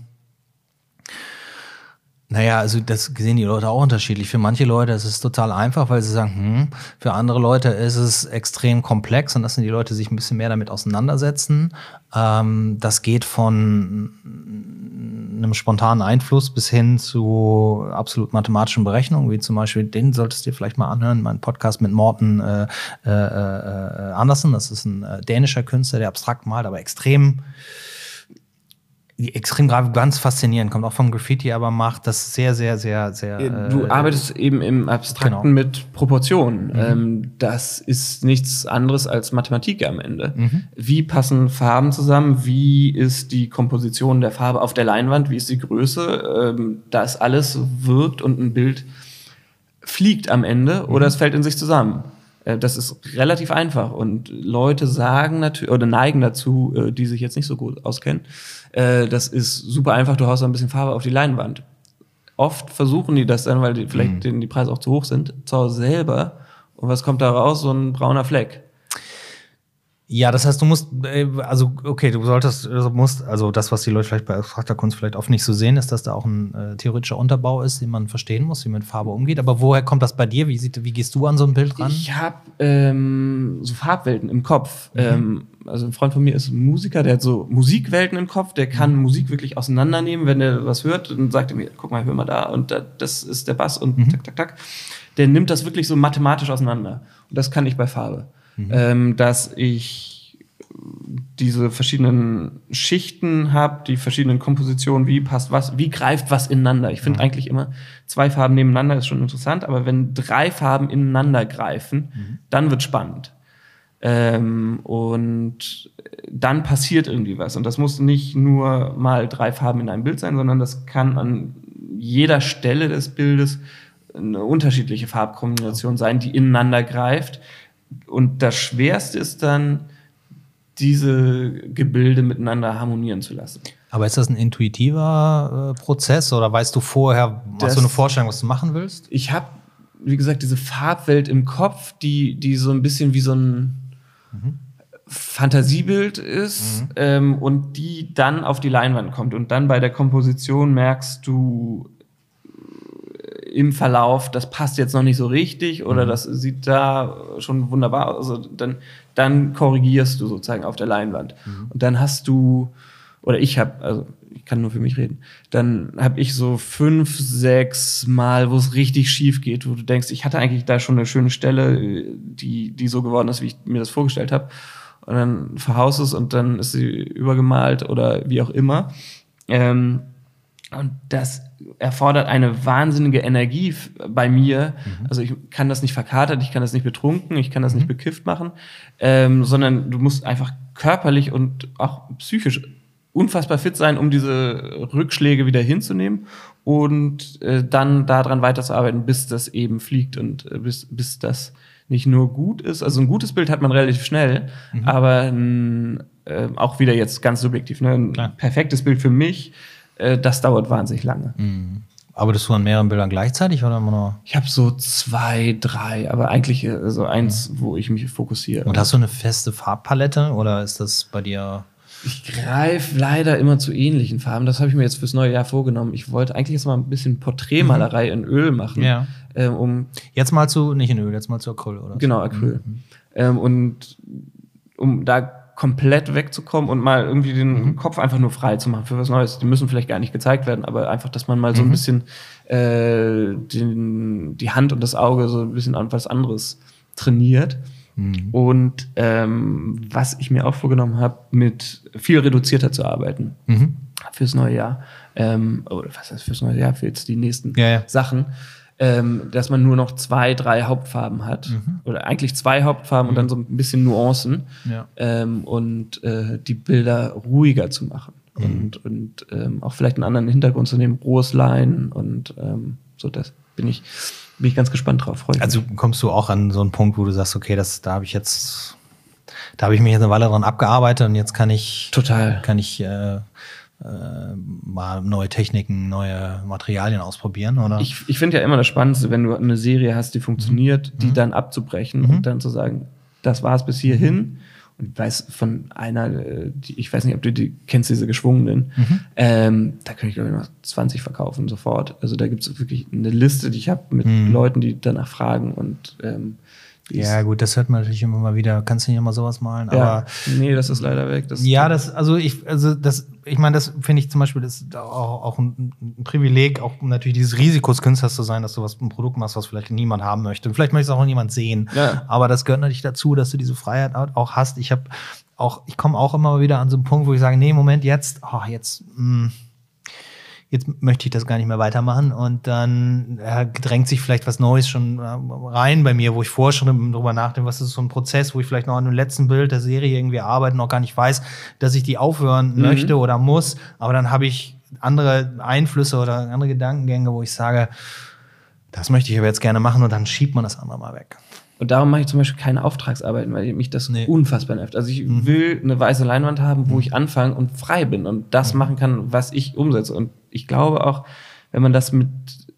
naja, also das sehen die Leute auch unterschiedlich. Für manche Leute ist es total einfach, weil sie sagen, hm, für andere Leute ist es extrem komplex und das sind die Leute, die sich ein bisschen mehr damit auseinandersetzen. Ähm, das geht von einem spontanen Einfluss bis hin zu absolut mathematischen Berechnungen, wie zum Beispiel, den solltest du dir vielleicht mal anhören, mein Podcast mit Morten äh, äh, äh, Andersen. Das ist ein äh, dänischer Künstler, der abstrakt malt, aber extrem extrem ganz faszinierend, kommt auch vom Graffiti, aber macht das sehr, sehr, sehr, sehr. Du äh, arbeitest eben im Abstrakten genau. mit Proportionen. Mhm. Ähm, das ist nichts anderes als Mathematik am Ende. Mhm. Wie passen Farben zusammen? Wie ist die Komposition der Farbe auf der Leinwand? Wie ist die Größe? Ähm, das alles wirkt und ein Bild fliegt am Ende mhm. oder es fällt in sich zusammen. Das ist relativ einfach und Leute sagen natürlich oder neigen dazu, die sich jetzt nicht so gut auskennen. Das ist super einfach, du haust ein bisschen Farbe auf die Leinwand. Oft versuchen die das dann, weil die, vielleicht mhm. denen die Preise auch zu hoch sind, zu Hause selber. Und was kommt da raus? So ein brauner Fleck. Ja, das heißt, du musst, also okay, du solltest, du musst, also das, was die Leute vielleicht bei abstrakter Kunst vielleicht oft nicht so sehen, ist, dass da auch ein äh, theoretischer Unterbau ist, den man verstehen muss, wie man mit Farbe umgeht. Aber woher kommt das bei dir? Wie, sieht, wie gehst du an so ein Bild ran? Ich habe ähm, so Farbwelten im Kopf. Mhm. Ähm, also ein Freund von mir ist ein Musiker, der hat so Musikwelten im Kopf, der kann mhm. Musik wirklich auseinandernehmen, wenn er was hört, dann sagt er mir, guck mal, hör mal da und da, das ist der Bass und mhm. tak, tak, tak. Der nimmt das wirklich so mathematisch auseinander. Und das kann ich bei Farbe. Mhm. Ähm, dass ich diese verschiedenen Schichten habe, die verschiedenen Kompositionen, wie passt was, wie greift was ineinander. Ich finde mhm. eigentlich immer, zwei Farben nebeneinander ist schon interessant, aber wenn drei Farben ineinander greifen, mhm. dann wird spannend. Ähm, und dann passiert irgendwie was. Und das muss nicht nur mal drei Farben in einem Bild sein, sondern das kann an jeder Stelle des Bildes eine unterschiedliche Farbkombination sein, die ineinander greift. Und das Schwerste ist dann, diese Gebilde miteinander harmonieren zu lassen. Aber ist das ein intuitiver äh, Prozess oder weißt du vorher, das, hast du eine Vorstellung, was du machen willst? Ich habe, wie gesagt, diese Farbwelt im Kopf, die, die so ein bisschen wie so ein mhm. Fantasiebild ist mhm. ähm, und die dann auf die Leinwand kommt. Und dann bei der Komposition merkst du im Verlauf, das passt jetzt noch nicht so richtig oder mhm. das sieht da schon wunderbar aus. Also dann, dann korrigierst du sozusagen auf der Leinwand. Mhm. Und dann hast du, oder ich habe, also ich kann nur für mich reden, dann habe ich so fünf, sechs Mal, wo es richtig schief geht, wo du denkst, ich hatte eigentlich da schon eine schöne Stelle, die, die so geworden ist, wie ich mir das vorgestellt habe. Und dann verhaust es und dann ist sie übergemalt oder wie auch immer. Ähm, und das erfordert eine wahnsinnige Energie bei mir. Mhm. Also ich kann das nicht verkatert, ich kann das nicht betrunken, ich kann das mhm. nicht bekifft machen, ähm, sondern du musst einfach körperlich und auch psychisch unfassbar fit sein, um diese Rückschläge wieder hinzunehmen und äh, dann daran weiterzuarbeiten, bis das eben fliegt und äh, bis, bis das nicht nur gut ist. Also ein gutes Bild hat man relativ schnell, mhm. aber ein, äh, auch wieder jetzt ganz subjektiv, ne? Ein Klar. perfektes Bild für mich, das dauert wahnsinnig lange. Mhm. Arbeitest du an mehreren Bildern gleichzeitig oder immer nur? Ich habe so zwei, drei, aber eigentlich so eins, ja. wo ich mich fokussiere. Und hast du eine feste Farbpalette oder ist das bei dir? Ich greife leider immer zu ähnlichen Farben. Das habe ich mir jetzt fürs neue Jahr vorgenommen. Ich wollte eigentlich jetzt mal ein bisschen Porträtmalerei mhm. in Öl machen. Ja. Ähm, um jetzt mal zu, nicht in Öl, jetzt mal zu Acryl, oder? Genau, Acryl. Mhm. Ähm, und um da komplett wegzukommen und mal irgendwie den mhm. Kopf einfach nur frei zu machen für was Neues. Die müssen vielleicht gar nicht gezeigt werden, aber einfach, dass man mal so ein bisschen äh, den, die Hand und das Auge so ein bisschen an was anderes trainiert. Mhm. Und ähm, was ich mir auch vorgenommen habe, mit viel reduzierter zu arbeiten Mhm. fürs neue Jahr. Ähm, oder was heißt fürs neue Jahr, für jetzt die nächsten Ja, ja. Sachen. Ähm, dass man nur noch zwei, drei Hauptfarben hat. Mhm. Oder eigentlich zwei Hauptfarben und dann so ein bisschen Nuancen. Ja. Ähm, und äh, die Bilder ruhiger zu machen. Mhm. Und, und ähm, auch vielleicht einen anderen Hintergrund zu nehmen, rohes Line und ähm, so, das bin ich, bin ich ganz gespannt drauf. Freue ich Also mich. kommst du auch an so einen Punkt, wo du sagst, okay, das, da habe ich jetzt, da habe ich mich jetzt eine Weile dran abgearbeitet und jetzt kann ich, Total. kann ich äh, äh, mal neue Techniken, neue Materialien ausprobieren, oder? Ich, ich finde ja immer das Spannendste, wenn du eine Serie hast, die funktioniert, Mhm. die dann abzubrechen Mhm. und dann zu sagen, das war's bis hierhin. Und ich weiß von einer, äh, die, ich weiß nicht, ob du die kennst, diese geschwungenen, Mhm. ähm, da könnte ich glaube ich noch zwanzig verkaufen sofort. Also da gibt es wirklich eine Liste, die ich habe mit Mhm. Leuten, die danach fragen und ähm, die Ja, ist- gut, das hört man natürlich immer mal wieder. Kannst du nicht immer sowas malen? ja, Aber nee, das ist leider weg. Das ja, das, also ich, also das, ich meine, das finde ich zum Beispiel, das ist auch, auch ein, ein Privileg, auch natürlich dieses Risikos Künstlers zu sein, dass du was, ein Produkt machst, was vielleicht niemand haben möchte. Und vielleicht möchte es auch niemand sehen. Ja. Aber das gehört natürlich dazu, dass du diese Freiheit auch hast. Ich habe auch, ich komme auch immer wieder an so einen Punkt, wo ich sage, nee, Moment, jetzt, oh, jetzt, mh, jetzt möchte ich das gar nicht mehr weitermachen und dann äh, drängt sich vielleicht was Neues schon äh, rein bei mir, wo ich vorher schon drüber nachdenke, was ist so ein Prozess, wo ich vielleicht noch an dem letzten Bild der Serie irgendwie arbeite, noch gar nicht weiß, dass ich die aufhören Mhm. möchte oder muss, aber dann habe ich andere Einflüsse oder andere Gedankengänge, wo ich sage, das möchte ich aber jetzt gerne machen und dann schiebt man das andere mal weg. Und darum mache ich zum Beispiel keine Auftragsarbeiten, weil mich das Nee. unfassbar nervt. Also ich Mhm. will eine weiße Leinwand haben, wo ich anfange und frei bin und das machen kann, was ich umsetze. Und ich glaube auch, wenn man das mit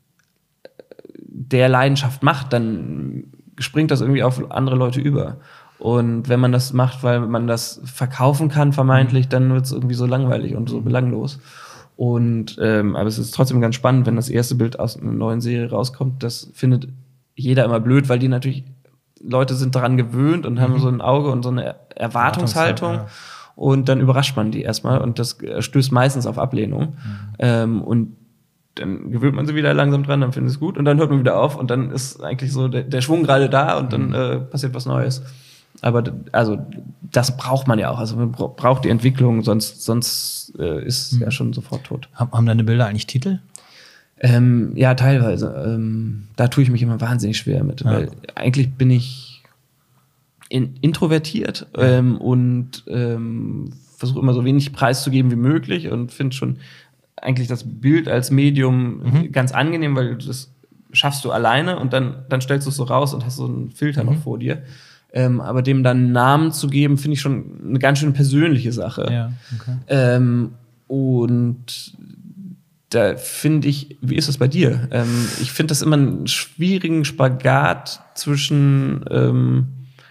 der Leidenschaft macht, dann springt das irgendwie auf andere Leute über. Und wenn man das macht, weil man das verkaufen kann, vermeintlich, dann wird es irgendwie so langweilig und so belanglos. Und ähm, aber es ist trotzdem ganz spannend, wenn das erste Bild aus einer neuen Serie rauskommt. Das findet jeder immer blöd, weil die natürlich Leute sind daran gewöhnt und haben so ein Auge und so eine Erwartungshaltung. Ja. Und dann überrascht man die erstmal und das stößt meistens auf Ablehnung. Mhm. Ähm, und dann gewöhnt man sie wieder langsam dran, dann findet es gut und dann hört man wieder auf und dann ist eigentlich so der, der Schwung gerade da und dann äh, passiert was Neues. Aber d- also das braucht man ja auch. Also man bra- braucht die Entwicklung, sonst, sonst äh, ist es ja schon sofort tot. Haben, haben deine Bilder eigentlich Titel? Ähm, ja, teilweise. Ähm, da tue ich mich immer wahnsinnig schwer mit, Ja. weil eigentlich bin ich in, introvertiert ähm, und ähm, versuche immer so wenig preiszugeben wie möglich und finde schon eigentlich das Bild als Medium Mhm. ganz angenehm, weil das schaffst du alleine und dann, dann stellst du es so raus und hast so einen Filter Mhm. noch vor dir. Ähm, aber dem dann einen Namen zu geben, finde ich schon eine ganz schön persönliche Sache. Ja, okay. Ähm, und da finde ich, wie ist das bei dir? Ähm, ich finde das immer einen schwierigen Spagat zwischen ähm,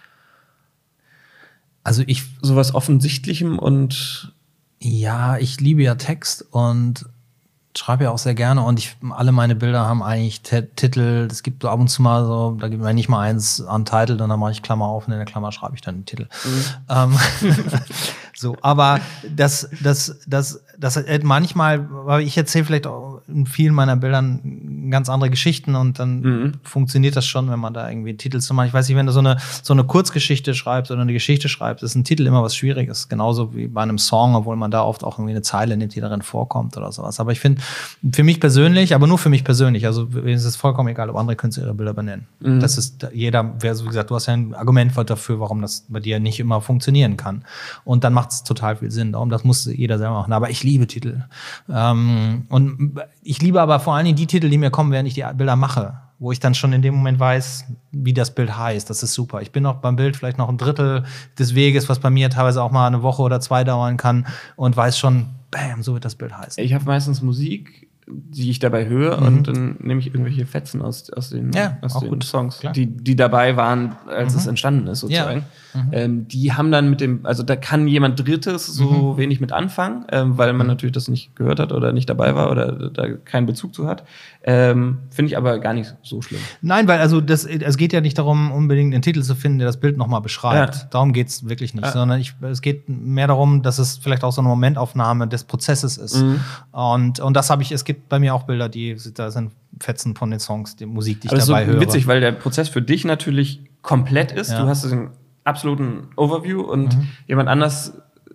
Also ich, sowas Offensichtlichem und ja, ich liebe ja Text und schreibe ja auch sehr gerne und ich, alle meine Bilder haben eigentlich T- Titel. Es gibt so ab und zu mal so, da gibt mir nicht mal eins untitled und dann mache ich Klammer auf und in der Klammer schreibe ich dann den Titel. Ähm, so, aber das, das, das, das, äh, manchmal, weil ich erzähle vielleicht auch in vielen meiner Bildern ganz andere Geschichten und dann Mhm. funktioniert das schon, wenn man da irgendwie einen Titel zu machen. Ich weiß nicht, wenn du so eine, so eine Kurzgeschichte schreibst oder eine Geschichte schreibst, ist ein Titel immer was Schwieriges. Genauso wie bei einem Song, obwohl man da oft auch irgendwie eine Zeile nimmt, die darin vorkommt oder sowas. Aber ich finde, für mich persönlich, aber nur für mich persönlich, also mir ist es vollkommen egal, ob andere Künstler ihre Bilder benennen. Mhm. Das ist jeder, wer so gesagt, du hast ja ein Argument dafür, warum das bei dir nicht immer funktionieren kann. Und dann macht es total viel Sinn. Darum, das muss jeder selber machen. Aber ich liebe Titel. Ähm, und ich liebe aber vor allen Dingen die Titel, die mir kommen, während ich die Bilder mache, wo ich dann schon in dem Moment weiß, wie das Bild heißt. Das ist super. Ich bin noch beim Bild vielleicht noch ein Drittel des Weges, was bei mir teilweise auch mal eine Woche oder zwei dauern kann und weiß schon, bam, so wird das Bild heißen. ich habe meistens Musik, die ich dabei höre Mhm. und dann nehme ich irgendwelche Fetzen aus, aus den, Ja, aus auch den gut. Songs, Klar. die, die dabei waren, als es entstanden ist sozusagen. Mhm. Ähm, die haben dann mit dem, also da kann jemand Drittes so Mhm. wenig mit anfangen, ähm, weil man natürlich das nicht gehört hat oder nicht dabei war oder da keinen Bezug zu hat. Ähm, Finde ich aber gar nicht so schlimm. Nein, weil also das, es geht ja nicht darum, unbedingt einen Titel zu finden, der das Bild nochmal beschreibt. Ja. Darum geht's wirklich nicht. Ja. Sondern ich, es geht mehr darum, dass es vielleicht auch so eine Momentaufnahme des Prozesses ist. Mhm. Und, und das habe ich, es gibt bei mir auch Bilder, die da sind Fetzen von den Songs, die Musik, die ich Aber das ist so dabei höre. witzig, weil der Prozess für dich natürlich komplett ist. Ja. Du hast den absoluten Overview und mhm. jemand anders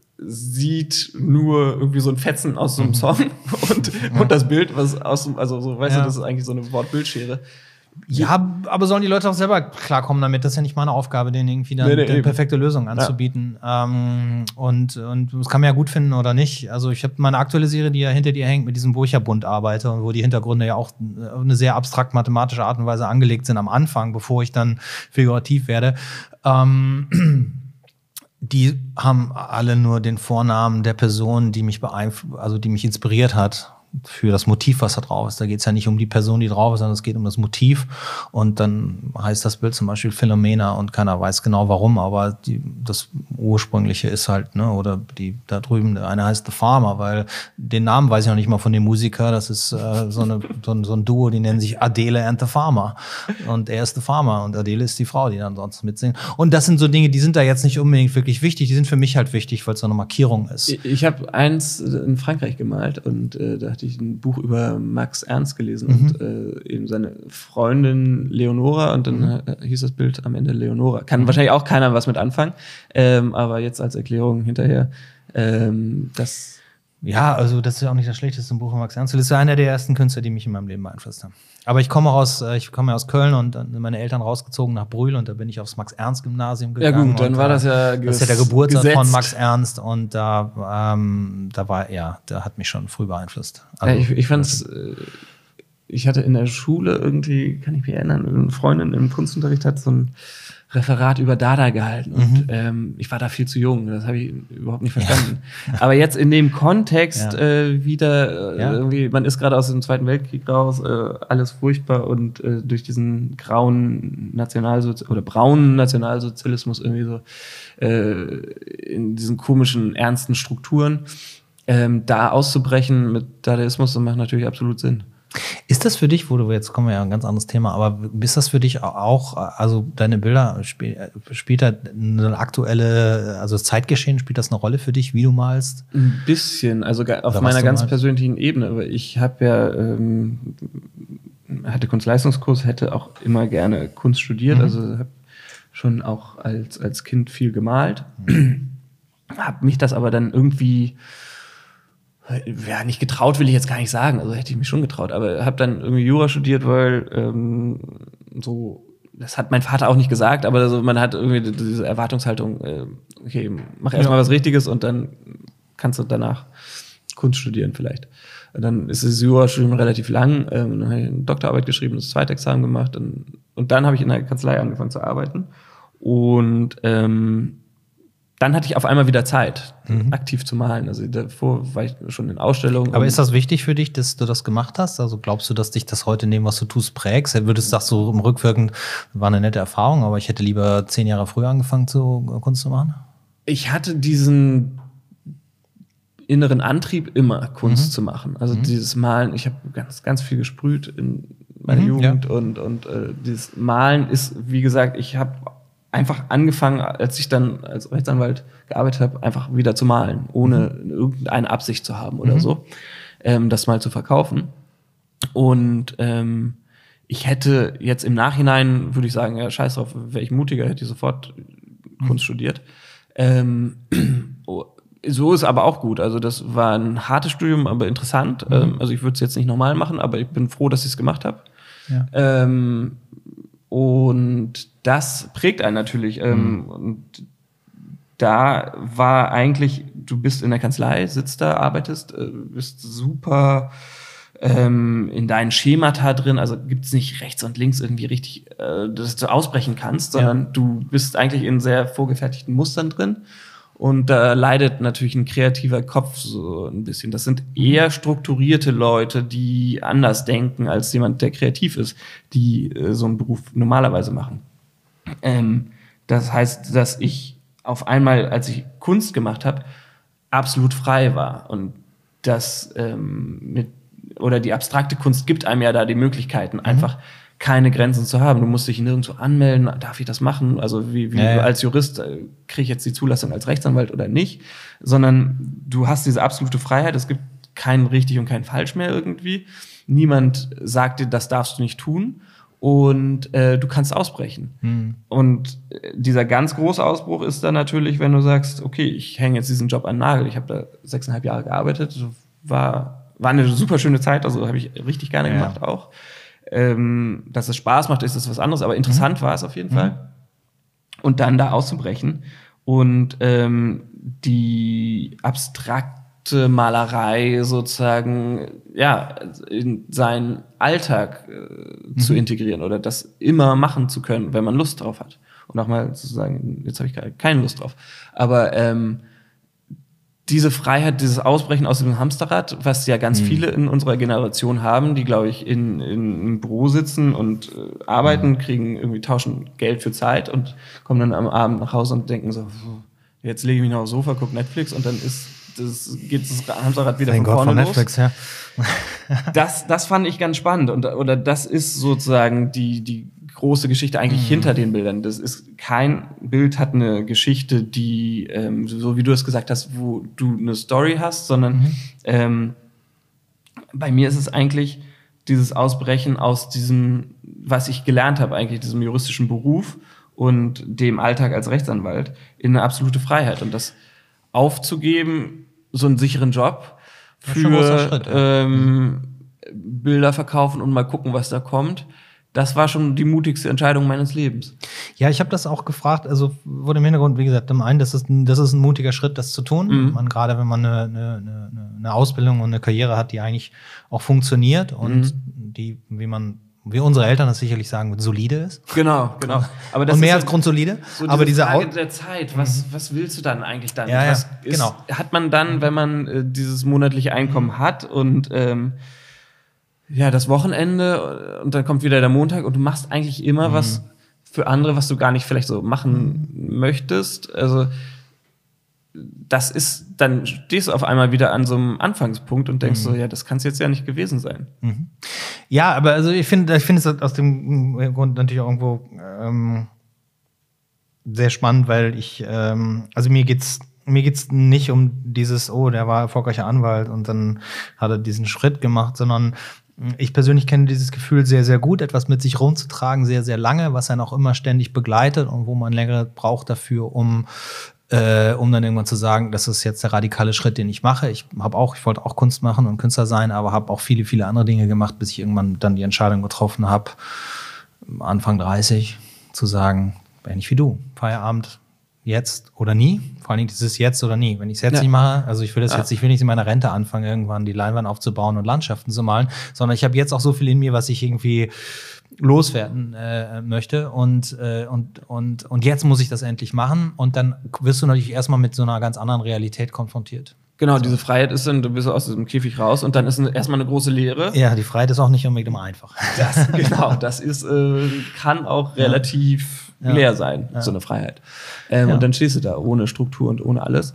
sieht nur irgendwie so ein Fetzen aus so einem Song und, ja. und das Bild, was aus dem, also so, weißt ja. du, das ist eigentlich so eine Wort-Bild-Schere. Ja, aber sollen die Leute auch selber klarkommen damit? Das ist ja nicht meine Aufgabe, denen irgendwie dann nee, nee, eine perfekte Lösung anzubieten. Ja. Ähm, und, und das kann man ja gut finden oder nicht. Also ich habe meine aktuelle Serie, die ja hinter dir hängt, mit diesem, wo ich ja bunt arbeite und wo die Hintergründe ja auch auf eine sehr abstrakt mathematische Art und Weise angelegt sind am Anfang, bevor ich dann figurativ werde. Ähm, die haben alle nur den Vornamen der Person, die mich beeinflusst, also die mich inspiriert hat. Für das Motiv, was da drauf ist. Da geht es ja nicht um die Person, die drauf ist, sondern es geht um das Motiv. Und dann heißt das Bild zum Beispiel Philomena und keiner weiß genau warum, aber die, das Ursprüngliche ist halt, ne, oder die da drüben, der eine heißt The Farmer, weil den Namen weiß ich noch nicht mal von dem Musiker. Das ist äh, so, eine, so, ein, so ein Duo, die nennen sich Adele and The Farmer. Und er ist The Farmer und Adele ist die Frau, die dann sonst mitsingen. Und das sind so Dinge, die sind da jetzt nicht unbedingt wirklich wichtig, die sind für mich halt wichtig, weil es so eine Markierung ist. Ich, ich habe eins in Frankreich gemalt und äh, da ich ein Buch über Max Ernst gelesen mhm. und äh, eben seine Freundin Leonora und dann mhm. äh, hieß das Bild am Ende Leonora. Kann mhm. wahrscheinlich auch keiner was mit anfangen, ähm, aber jetzt als Erklärung hinterher, ähm, das ja, also das ist ja auch nicht das schlechteste Buch von Max Ernst. Das ist ja einer der ersten Künstler, die mich in meinem Leben beeinflusst haben. Aber ich komme aus, ich komme aus Köln und meine Eltern rausgezogen nach Brühl und da bin ich aufs Max-Ernst-Gymnasium gegangen. Ja gut, dann war das ja Das ist ja der Geburtsort gesetzt. Von Max Ernst und da, ähm, da war, ja, der hat mich schon früh beeinflusst. Also, ja, ich, ich fand's, äh, ich hatte in der Schule irgendwie, kann ich mich erinnern, eine Freundin im Kunstunterricht hat so ein Referat über Dada gehalten und mhm. ähm, ich war da viel zu jung, das habe ich überhaupt nicht verstanden. Ja. Aber jetzt in dem Kontext ja. äh, wieder, äh, ja. irgendwie, man ist gerade aus dem Zweiten Weltkrieg raus, äh, alles furchtbar und äh, durch diesen grauen Nationalsozialismus oder braunen Nationalsozialismus irgendwie so äh, in diesen komischen, ernsten Strukturen, ähm, da auszubrechen mit Dadaismus, das macht natürlich absolut Sinn. Ist das für dich, wo du, jetzt kommen wir ja ein ganz anderes Thema, aber ist das für dich auch, also deine Bilder, spiel, spielt da eine aktuelle, also das Zeitgeschehen, spielt das eine Rolle für dich, wie du malst? Ein bisschen, also auf Oder meiner ganz malst? persönlichen Ebene, aber ich habe ja, ähm, hatte Kunstleistungskurs, hätte auch immer gerne Kunst studiert, mhm. also habe schon auch als, als Kind viel gemalt, mhm. habe mich das aber dann irgendwie ja, nicht getraut will ich jetzt gar nicht sagen, also hätte ich mich schon getraut, aber habe dann irgendwie Jura studiert, weil ähm, so, das hat mein Vater auch nicht gesagt, aber so, man hat irgendwie diese Erwartungshaltung, äh, okay, mach erstmal ja. was Richtiges und dann kannst du danach Kunst studieren vielleicht. Und dann ist das Jura-Studium relativ lang, ähm, dann habe ich eine Doktorarbeit geschrieben, das zweite Examen gemacht und, und dann habe ich in der Kanzlei angefangen zu arbeiten und ähm, dann hatte ich auf einmal wieder Zeit, mhm. aktiv zu malen. Also davor war ich schon in Ausstellungen. Aber ist das wichtig für dich, dass du das gemacht hast? Also glaubst du, dass dich das heute in dem, was du tust, prägst? Würdest du das so im Rückwirkend, war eine nette Erfahrung, aber ich hätte lieber zehn Jahre früher angefangen, zu Kunst zu machen? Ich hatte diesen inneren Antrieb, immer Kunst mhm. zu machen. Also mhm. dieses Malen, ich habe ganz, ganz viel gesprüht in meiner mhm, Jugend ja. und, und äh, dieses Malen ist, wie gesagt, ich habe einfach angefangen, als ich dann als Rechtsanwalt gearbeitet habe, einfach wieder zu malen, ohne mhm. irgendeine Absicht zu haben oder mhm. so, ähm, das mal zu verkaufen. Und ähm, ich hätte jetzt im Nachhinein, würde ich sagen, ja, scheiß drauf, wäre ich mutiger, hätte ich sofort mhm. Kunst studiert. Ähm, oh, so ist aber auch gut. Also das war ein hartes Studium, aber interessant. Mhm. Ähm, also ich würde es jetzt nicht normal machen, aber ich bin froh, dass ich es gemacht habe. Ja. Ähm, Und das prägt einen natürlich. Mhm. Und da war eigentlich, du bist in der Kanzlei, sitzt da, arbeitest, bist super ähm, in deinen Schemata drin. Also gibt's nicht rechts und links irgendwie richtig, äh, dass du ausbrechen kannst, sondern ja. du bist eigentlich in sehr vorgefertigten Mustern drin. Und da leidet natürlich ein kreativer Kopf so ein bisschen. Das sind eher strukturierte Leute, die anders denken als jemand, der kreativ ist, die äh, so einen Beruf normalerweise machen. Ähm, das heißt, dass ich auf einmal, als ich Kunst gemacht habe, absolut frei war. Und das ähm, mit oder die abstrakte Kunst gibt einem ja da die Möglichkeiten, mhm. einfach keine Grenzen zu haben. Du musst dich nirgendwo anmelden, darf ich das machen? Also wie, wie ja, ja. als Jurist äh, kriege ich jetzt die Zulassung als Rechtsanwalt oder nicht? Sondern du hast diese absolute Freiheit. Es gibt kein richtig und kein falsch mehr irgendwie. Niemand sagt dir, das darfst du nicht tun. und äh, du kannst ausbrechen. Mhm. Und dieser ganz große Ausbruch ist dann natürlich, wenn du sagst, okay, ich hänge jetzt diesen Job an den Nagel. Ich habe da sechseinhalb Jahre gearbeitet, war, war eine super schöne Zeit, also habe ich richtig gerne ja. gemacht auch. Ähm, dass es Spaß macht, ist das was anderes, aber interessant mhm. war es auf jeden mhm. Fall. Und dann da auszubrechen und ähm, die abstrakte Malerei sozusagen ja in seinen Alltag äh, mhm. zu integrieren oder das immer machen zu können, wenn man Lust drauf hat. Und auch mal zu sagen, jetzt habe ich gerade keine Lust drauf. Aber ähm, diese Freiheit, dieses Ausbrechen aus dem Hamsterrad, was ja ganz mhm. viele in unserer Generation haben, die, glaube ich, in, in im Büro sitzen und äh, arbeiten, mhm. kriegen irgendwie, tauschen Geld für Zeit und kommen dann am Abend nach Hause und denken so, jetzt lege ich mich noch aufs Sofa, gucke Netflix und dann ist das, geht das Hamsterrad wieder Thank von vorne God los. Netflix, ja. das, das fand ich ganz spannend und oder das ist sozusagen die, die große Geschichte eigentlich mhm. hinter den Bildern. Das ist kein Bild hat eine Geschichte, die ähm, so wie du es gesagt hast, wo du eine Story hast, sondern mhm. ähm, bei mir ist es eigentlich dieses Ausbrechen aus diesem, was ich gelernt habe, eigentlich diesem juristischen Beruf und dem Alltag als Rechtsanwalt in eine absolute Freiheit und das aufzugeben, so einen sicheren Job für Schritt, ja. ähm, Bilder verkaufen und mal gucken, was da kommt. Das war schon die mutigste Entscheidung meines Lebens. Ja, ich habe das auch gefragt, also wurde im Hintergrund, wie gesagt, zum einen, das ist ein, das ist ein mutiger Schritt, das zu tun. Mhm. Man, gerade wenn man eine, eine, eine Ausbildung und eine Karriere hat, die eigentlich auch funktioniert und mhm. die, wie man, wie unsere Eltern das sicherlich sagen, solide ist. Genau, genau. Aber das und mehr als ja grundsolide. So aber diese Frage der Zeit, was, was willst du dann eigentlich dann? Ja, was ja, genau. ist, hat man dann, wenn man äh, dieses monatliche Einkommen mhm. hat und ähm, ja, das Wochenende und dann kommt wieder der Montag und du machst eigentlich immer mhm. was für andere, was du gar nicht vielleicht so machen mhm. möchtest. Also das ist, dann stehst du auf einmal wieder an so einem Anfangspunkt und denkst mhm. so, ja, das kann es jetzt ja nicht gewesen sein. Mhm. Ja, aber also ich finde, ich finde es aus dem Grund natürlich auch irgendwo ähm, sehr spannend, weil ich, ähm, also mir geht's Mir geht's nicht um dieses, oh, der war erfolgreicher Anwalt und dann hat er diesen Schritt gemacht, sondern ich persönlich kenne dieses Gefühl sehr, sehr gut, etwas mit sich rumzutragen, sehr, sehr lange, was einen auch immer ständig begleitet und wo man länger braucht dafür, um äh, um dann irgendwann zu sagen, das ist jetzt der radikale Schritt, den ich mache. Ich habe auch, ich wollte auch Kunst machen und Künstler sein, aber habe auch viele, viele andere Dinge gemacht, bis ich irgendwann dann die Entscheidung getroffen habe, Anfang dreißig, zu sagen, ähnlich wie du, Feierabend, jetzt oder nie. Vor allen Dingen dieses jetzt oder nie. Wenn ich es jetzt ja. nicht mache, also ich will das ja. jetzt, ich will nicht in meiner Rente anfangen, irgendwann die Leinwand aufzubauen und Landschaften zu malen, sondern ich habe jetzt auch so viel in mir, was ich irgendwie loswerden äh, möchte und, äh, und, und, und jetzt muss ich das endlich machen und dann wirst du natürlich erstmal mit so einer ganz anderen Realität konfrontiert. Genau, diese Freiheit ist dann, du bist aus diesem Käfig raus und dann ist erstmal eine große Leere. Ja, die Freiheit ist auch nicht unbedingt immer einfach. Das, genau, das ist, äh, kann auch relativ ja. leer sein, ja. so eine Freiheit. Ähm, ja. Und dann stehst du da ohne Struktur und ohne alles.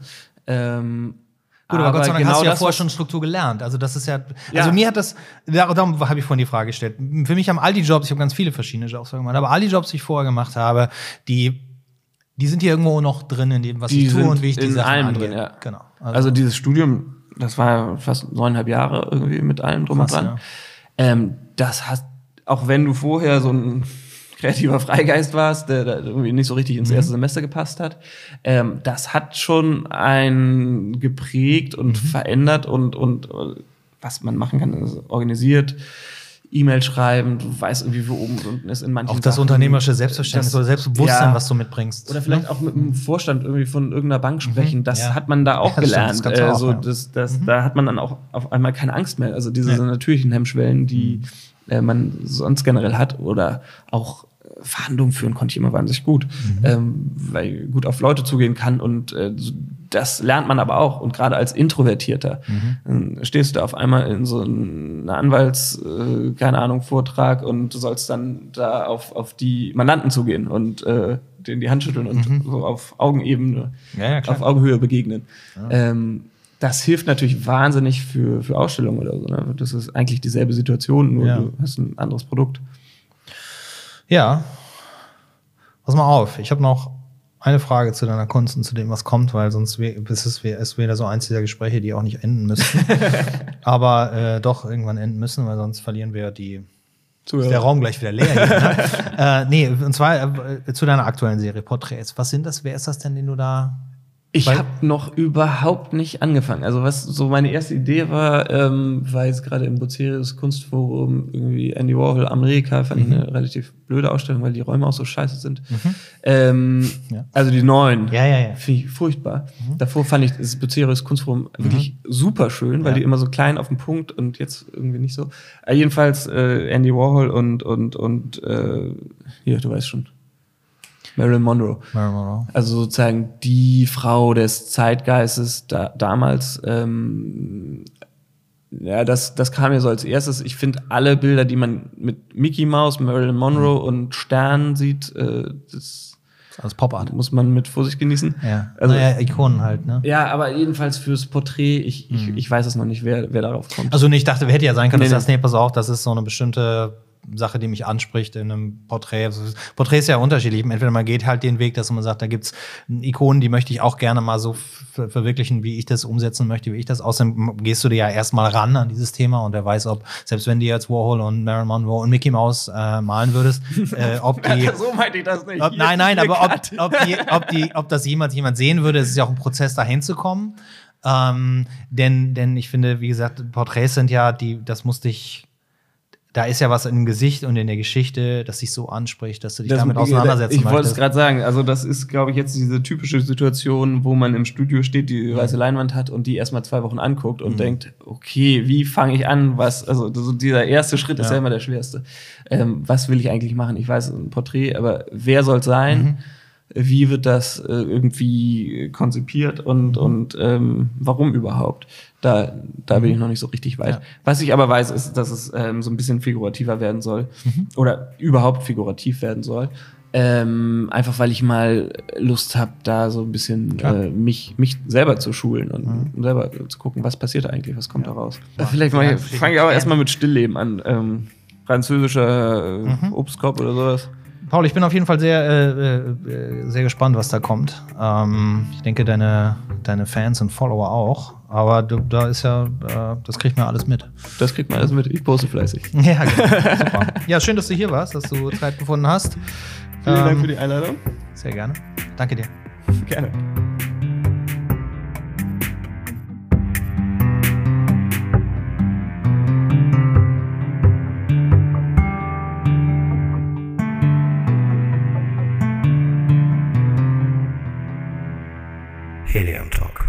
Ähm, Gut, aber, aber Gott sei Dank genau hast du ja vorher schon Struktur gelernt. Also das ist ja, ja. also mir hat das, darum habe ich vorhin die Frage gestellt. Für mich haben all die Jobs, ich habe ganz viele verschiedene Jobs gemacht, aber all die Jobs, die ich vorher gemacht habe, die Die sind hier irgendwo noch drin in dem, was die ich tue und wie ich die Sachen Sachen angehe. Drin, ja. Genau. Also, also dieses Studium, das war fast neuneinhalb Jahre irgendwie mit allem drum und dran. Ja. Ähm, das hat, auch wenn du vorher so ein kreativer Freigeist warst, der, der irgendwie nicht so richtig ins mhm. erste Semester gepasst hat, ähm, das hat schon einen geprägt und mhm. verändert und, und was man machen kann, also organisiert, E-Mail schreiben, du weißt irgendwie, wo oben und unten ist in manchen Auch das Sachen, unternehmerische Selbstverständnis das, oder Selbstbewusstsein, ja, was du mitbringst. Oder vielleicht auch mit dem Vorstand irgendwie von irgendeiner Bank sprechen. Das ja. hat man da auch ja, das gelernt. Stimmt, das äh, auch, so, ja. das, das, mhm. Da hat man dann auch auf einmal keine Angst mehr. Also diese ja. natürlichen Hemmschwellen, die mhm. äh, man sonst generell hat. Oder auch Verhandlungen führen konnte ich immer wahnsinnig gut. Mhm. Ähm, weil ich gut auf Leute zugehen kann. Und äh, das lernt man aber auch. Und gerade als Introvertierter mhm. äh, stehst du da auf einmal in so einer Anwalts-, äh, keine Ahnung, Vortrag und du sollst dann da auf, auf die Mandanten zugehen und äh, denen die Hand schütteln und mhm. so auf Augenebene, ja, ja, auf Augenhöhe begegnen. Ja. Ähm, das hilft natürlich wahnsinnig für, für Ausstellungen oder so. Ne? Das ist eigentlich dieselbe Situation, nur ja. du hast ein anderes Produkt. Ja. Pass mal auf, ich habe noch eine Frage zu deiner Kunst und zu dem, was kommt, weil sonst wär, ist es ist wieder so eins dieser Gespräche, die auch nicht enden müssen. Aber äh, doch irgendwann enden müssen, weil sonst verlieren wir die, Ist der Raum gleich wieder leer hier, ne? äh, nee, und zwar äh, zu deiner aktuellen Serie, Porträts. Was sind das? Wer ist das denn, den du da... Ich habe noch überhaupt nicht angefangen. Also was so meine erste Idee war, ähm, war jetzt gerade im Bucerius Kunstforum irgendwie Andy Warhol Amerika, fand ich mhm. eine relativ blöde Ausstellung, weil die Räume auch so scheiße sind. Mhm. Ähm, ja. Also die neuen, ja, ja, ja. finde ich furchtbar. Mhm. Davor fand ich das Bucerius Kunstforum mhm. wirklich super schön, weil ja. die immer so klein auf den Punkt und jetzt irgendwie nicht so. Aber jedenfalls äh, Andy Warhol und und und äh, hier, du weißt schon. Marilyn Monroe. Marilyn Monroe. Also sozusagen die Frau des Zeitgeistes da, damals. Ähm, ja, das, das kam mir so als erstes. Ich finde alle Bilder, die man mit Mickey Mouse, Marilyn Monroe mhm. und Stern sieht, äh, das als Pop-Art muss man mit Vorsicht genießen. Ja, also naja, Ikonen halt, ne? Ja, aber jedenfalls fürs Porträt, ich, mhm. ich, ich weiß es noch nicht, wer, wer darauf kommt. Also nee, ich dachte, hätte ja sein können, nee, dass das, nee, pass auf, das ist so eine bestimmte Sache, die mich anspricht in einem Porträt. Also Porträt ist ja unterschiedlich. Entweder man geht halt den Weg, dass man sagt, da gibt's Ikonen, die möchte ich auch gerne mal so ver- verwirklichen, wie ich das umsetzen möchte, wie ich das. Außerdem gehst du dir ja erstmal ran an dieses Thema und wer weiß, ob, selbst wenn du jetzt Warhol und Marilyn Monroe und Mickey Mouse äh, malen würdest, äh, ob die... so meinte ich das nicht. Ob, nein, nein, aber ob, ob, die, ob, die, ob das jemals jemand sehen würde, es ist ja auch ein Prozess, dahin zu kommen. Ähm, denn, denn ich finde, wie gesagt, Porträts sind ja, die, das musste ich... Da ist ja was im Gesicht und in der Geschichte, das dich so anspricht, dass du dich das damit auseinandersetzen Ich wollte es gerade sagen, also das ist, glaube ich, jetzt diese typische Situation, wo man im Studio steht, die mhm. weiße Leinwand hat und die erstmal zwei Wochen anguckt und mhm. denkt, okay, wie fange ich an? Was, also so dieser erste Schritt ist ja, ja immer der schwerste. Ähm, was will ich eigentlich machen? Ich weiß, ein Porträt, aber wer soll es sein? Mhm. Wie wird das äh, irgendwie konzipiert und, mhm. und ähm, warum überhaupt? Da, da bin ich noch nicht so richtig weit. Ja. Was ich aber weiß, ist, dass es ähm, so ein bisschen figurativer werden soll mhm. oder überhaupt figurativ werden soll. Ähm, einfach weil ich mal Lust habe, da so ein bisschen äh, mich, mich selber zu schulen und mhm. selber zu gucken, was passiert eigentlich, was kommt ja. da raus. Ja. Vielleicht fange ich, fang ich aber erstmal mit Stillleben an. Ähm, französischer äh, mhm. Obstkorb oder sowas. Paul, ich bin auf jeden Fall sehr, äh, äh, sehr gespannt, was da kommt. Ähm, ich denke, deine, deine Fans und Follower auch. Aber du, da ist ja, äh, das kriegt man alles mit. Das kriegt man alles mit. Ich poste fleißig. Ja, genau. Super. Ja, schön, dass du hier warst, dass du Zeit gefunden hast. Vielen ähm, Dank für die Einladung. Sehr gerne. Danke dir. Gerne. Helium Talk.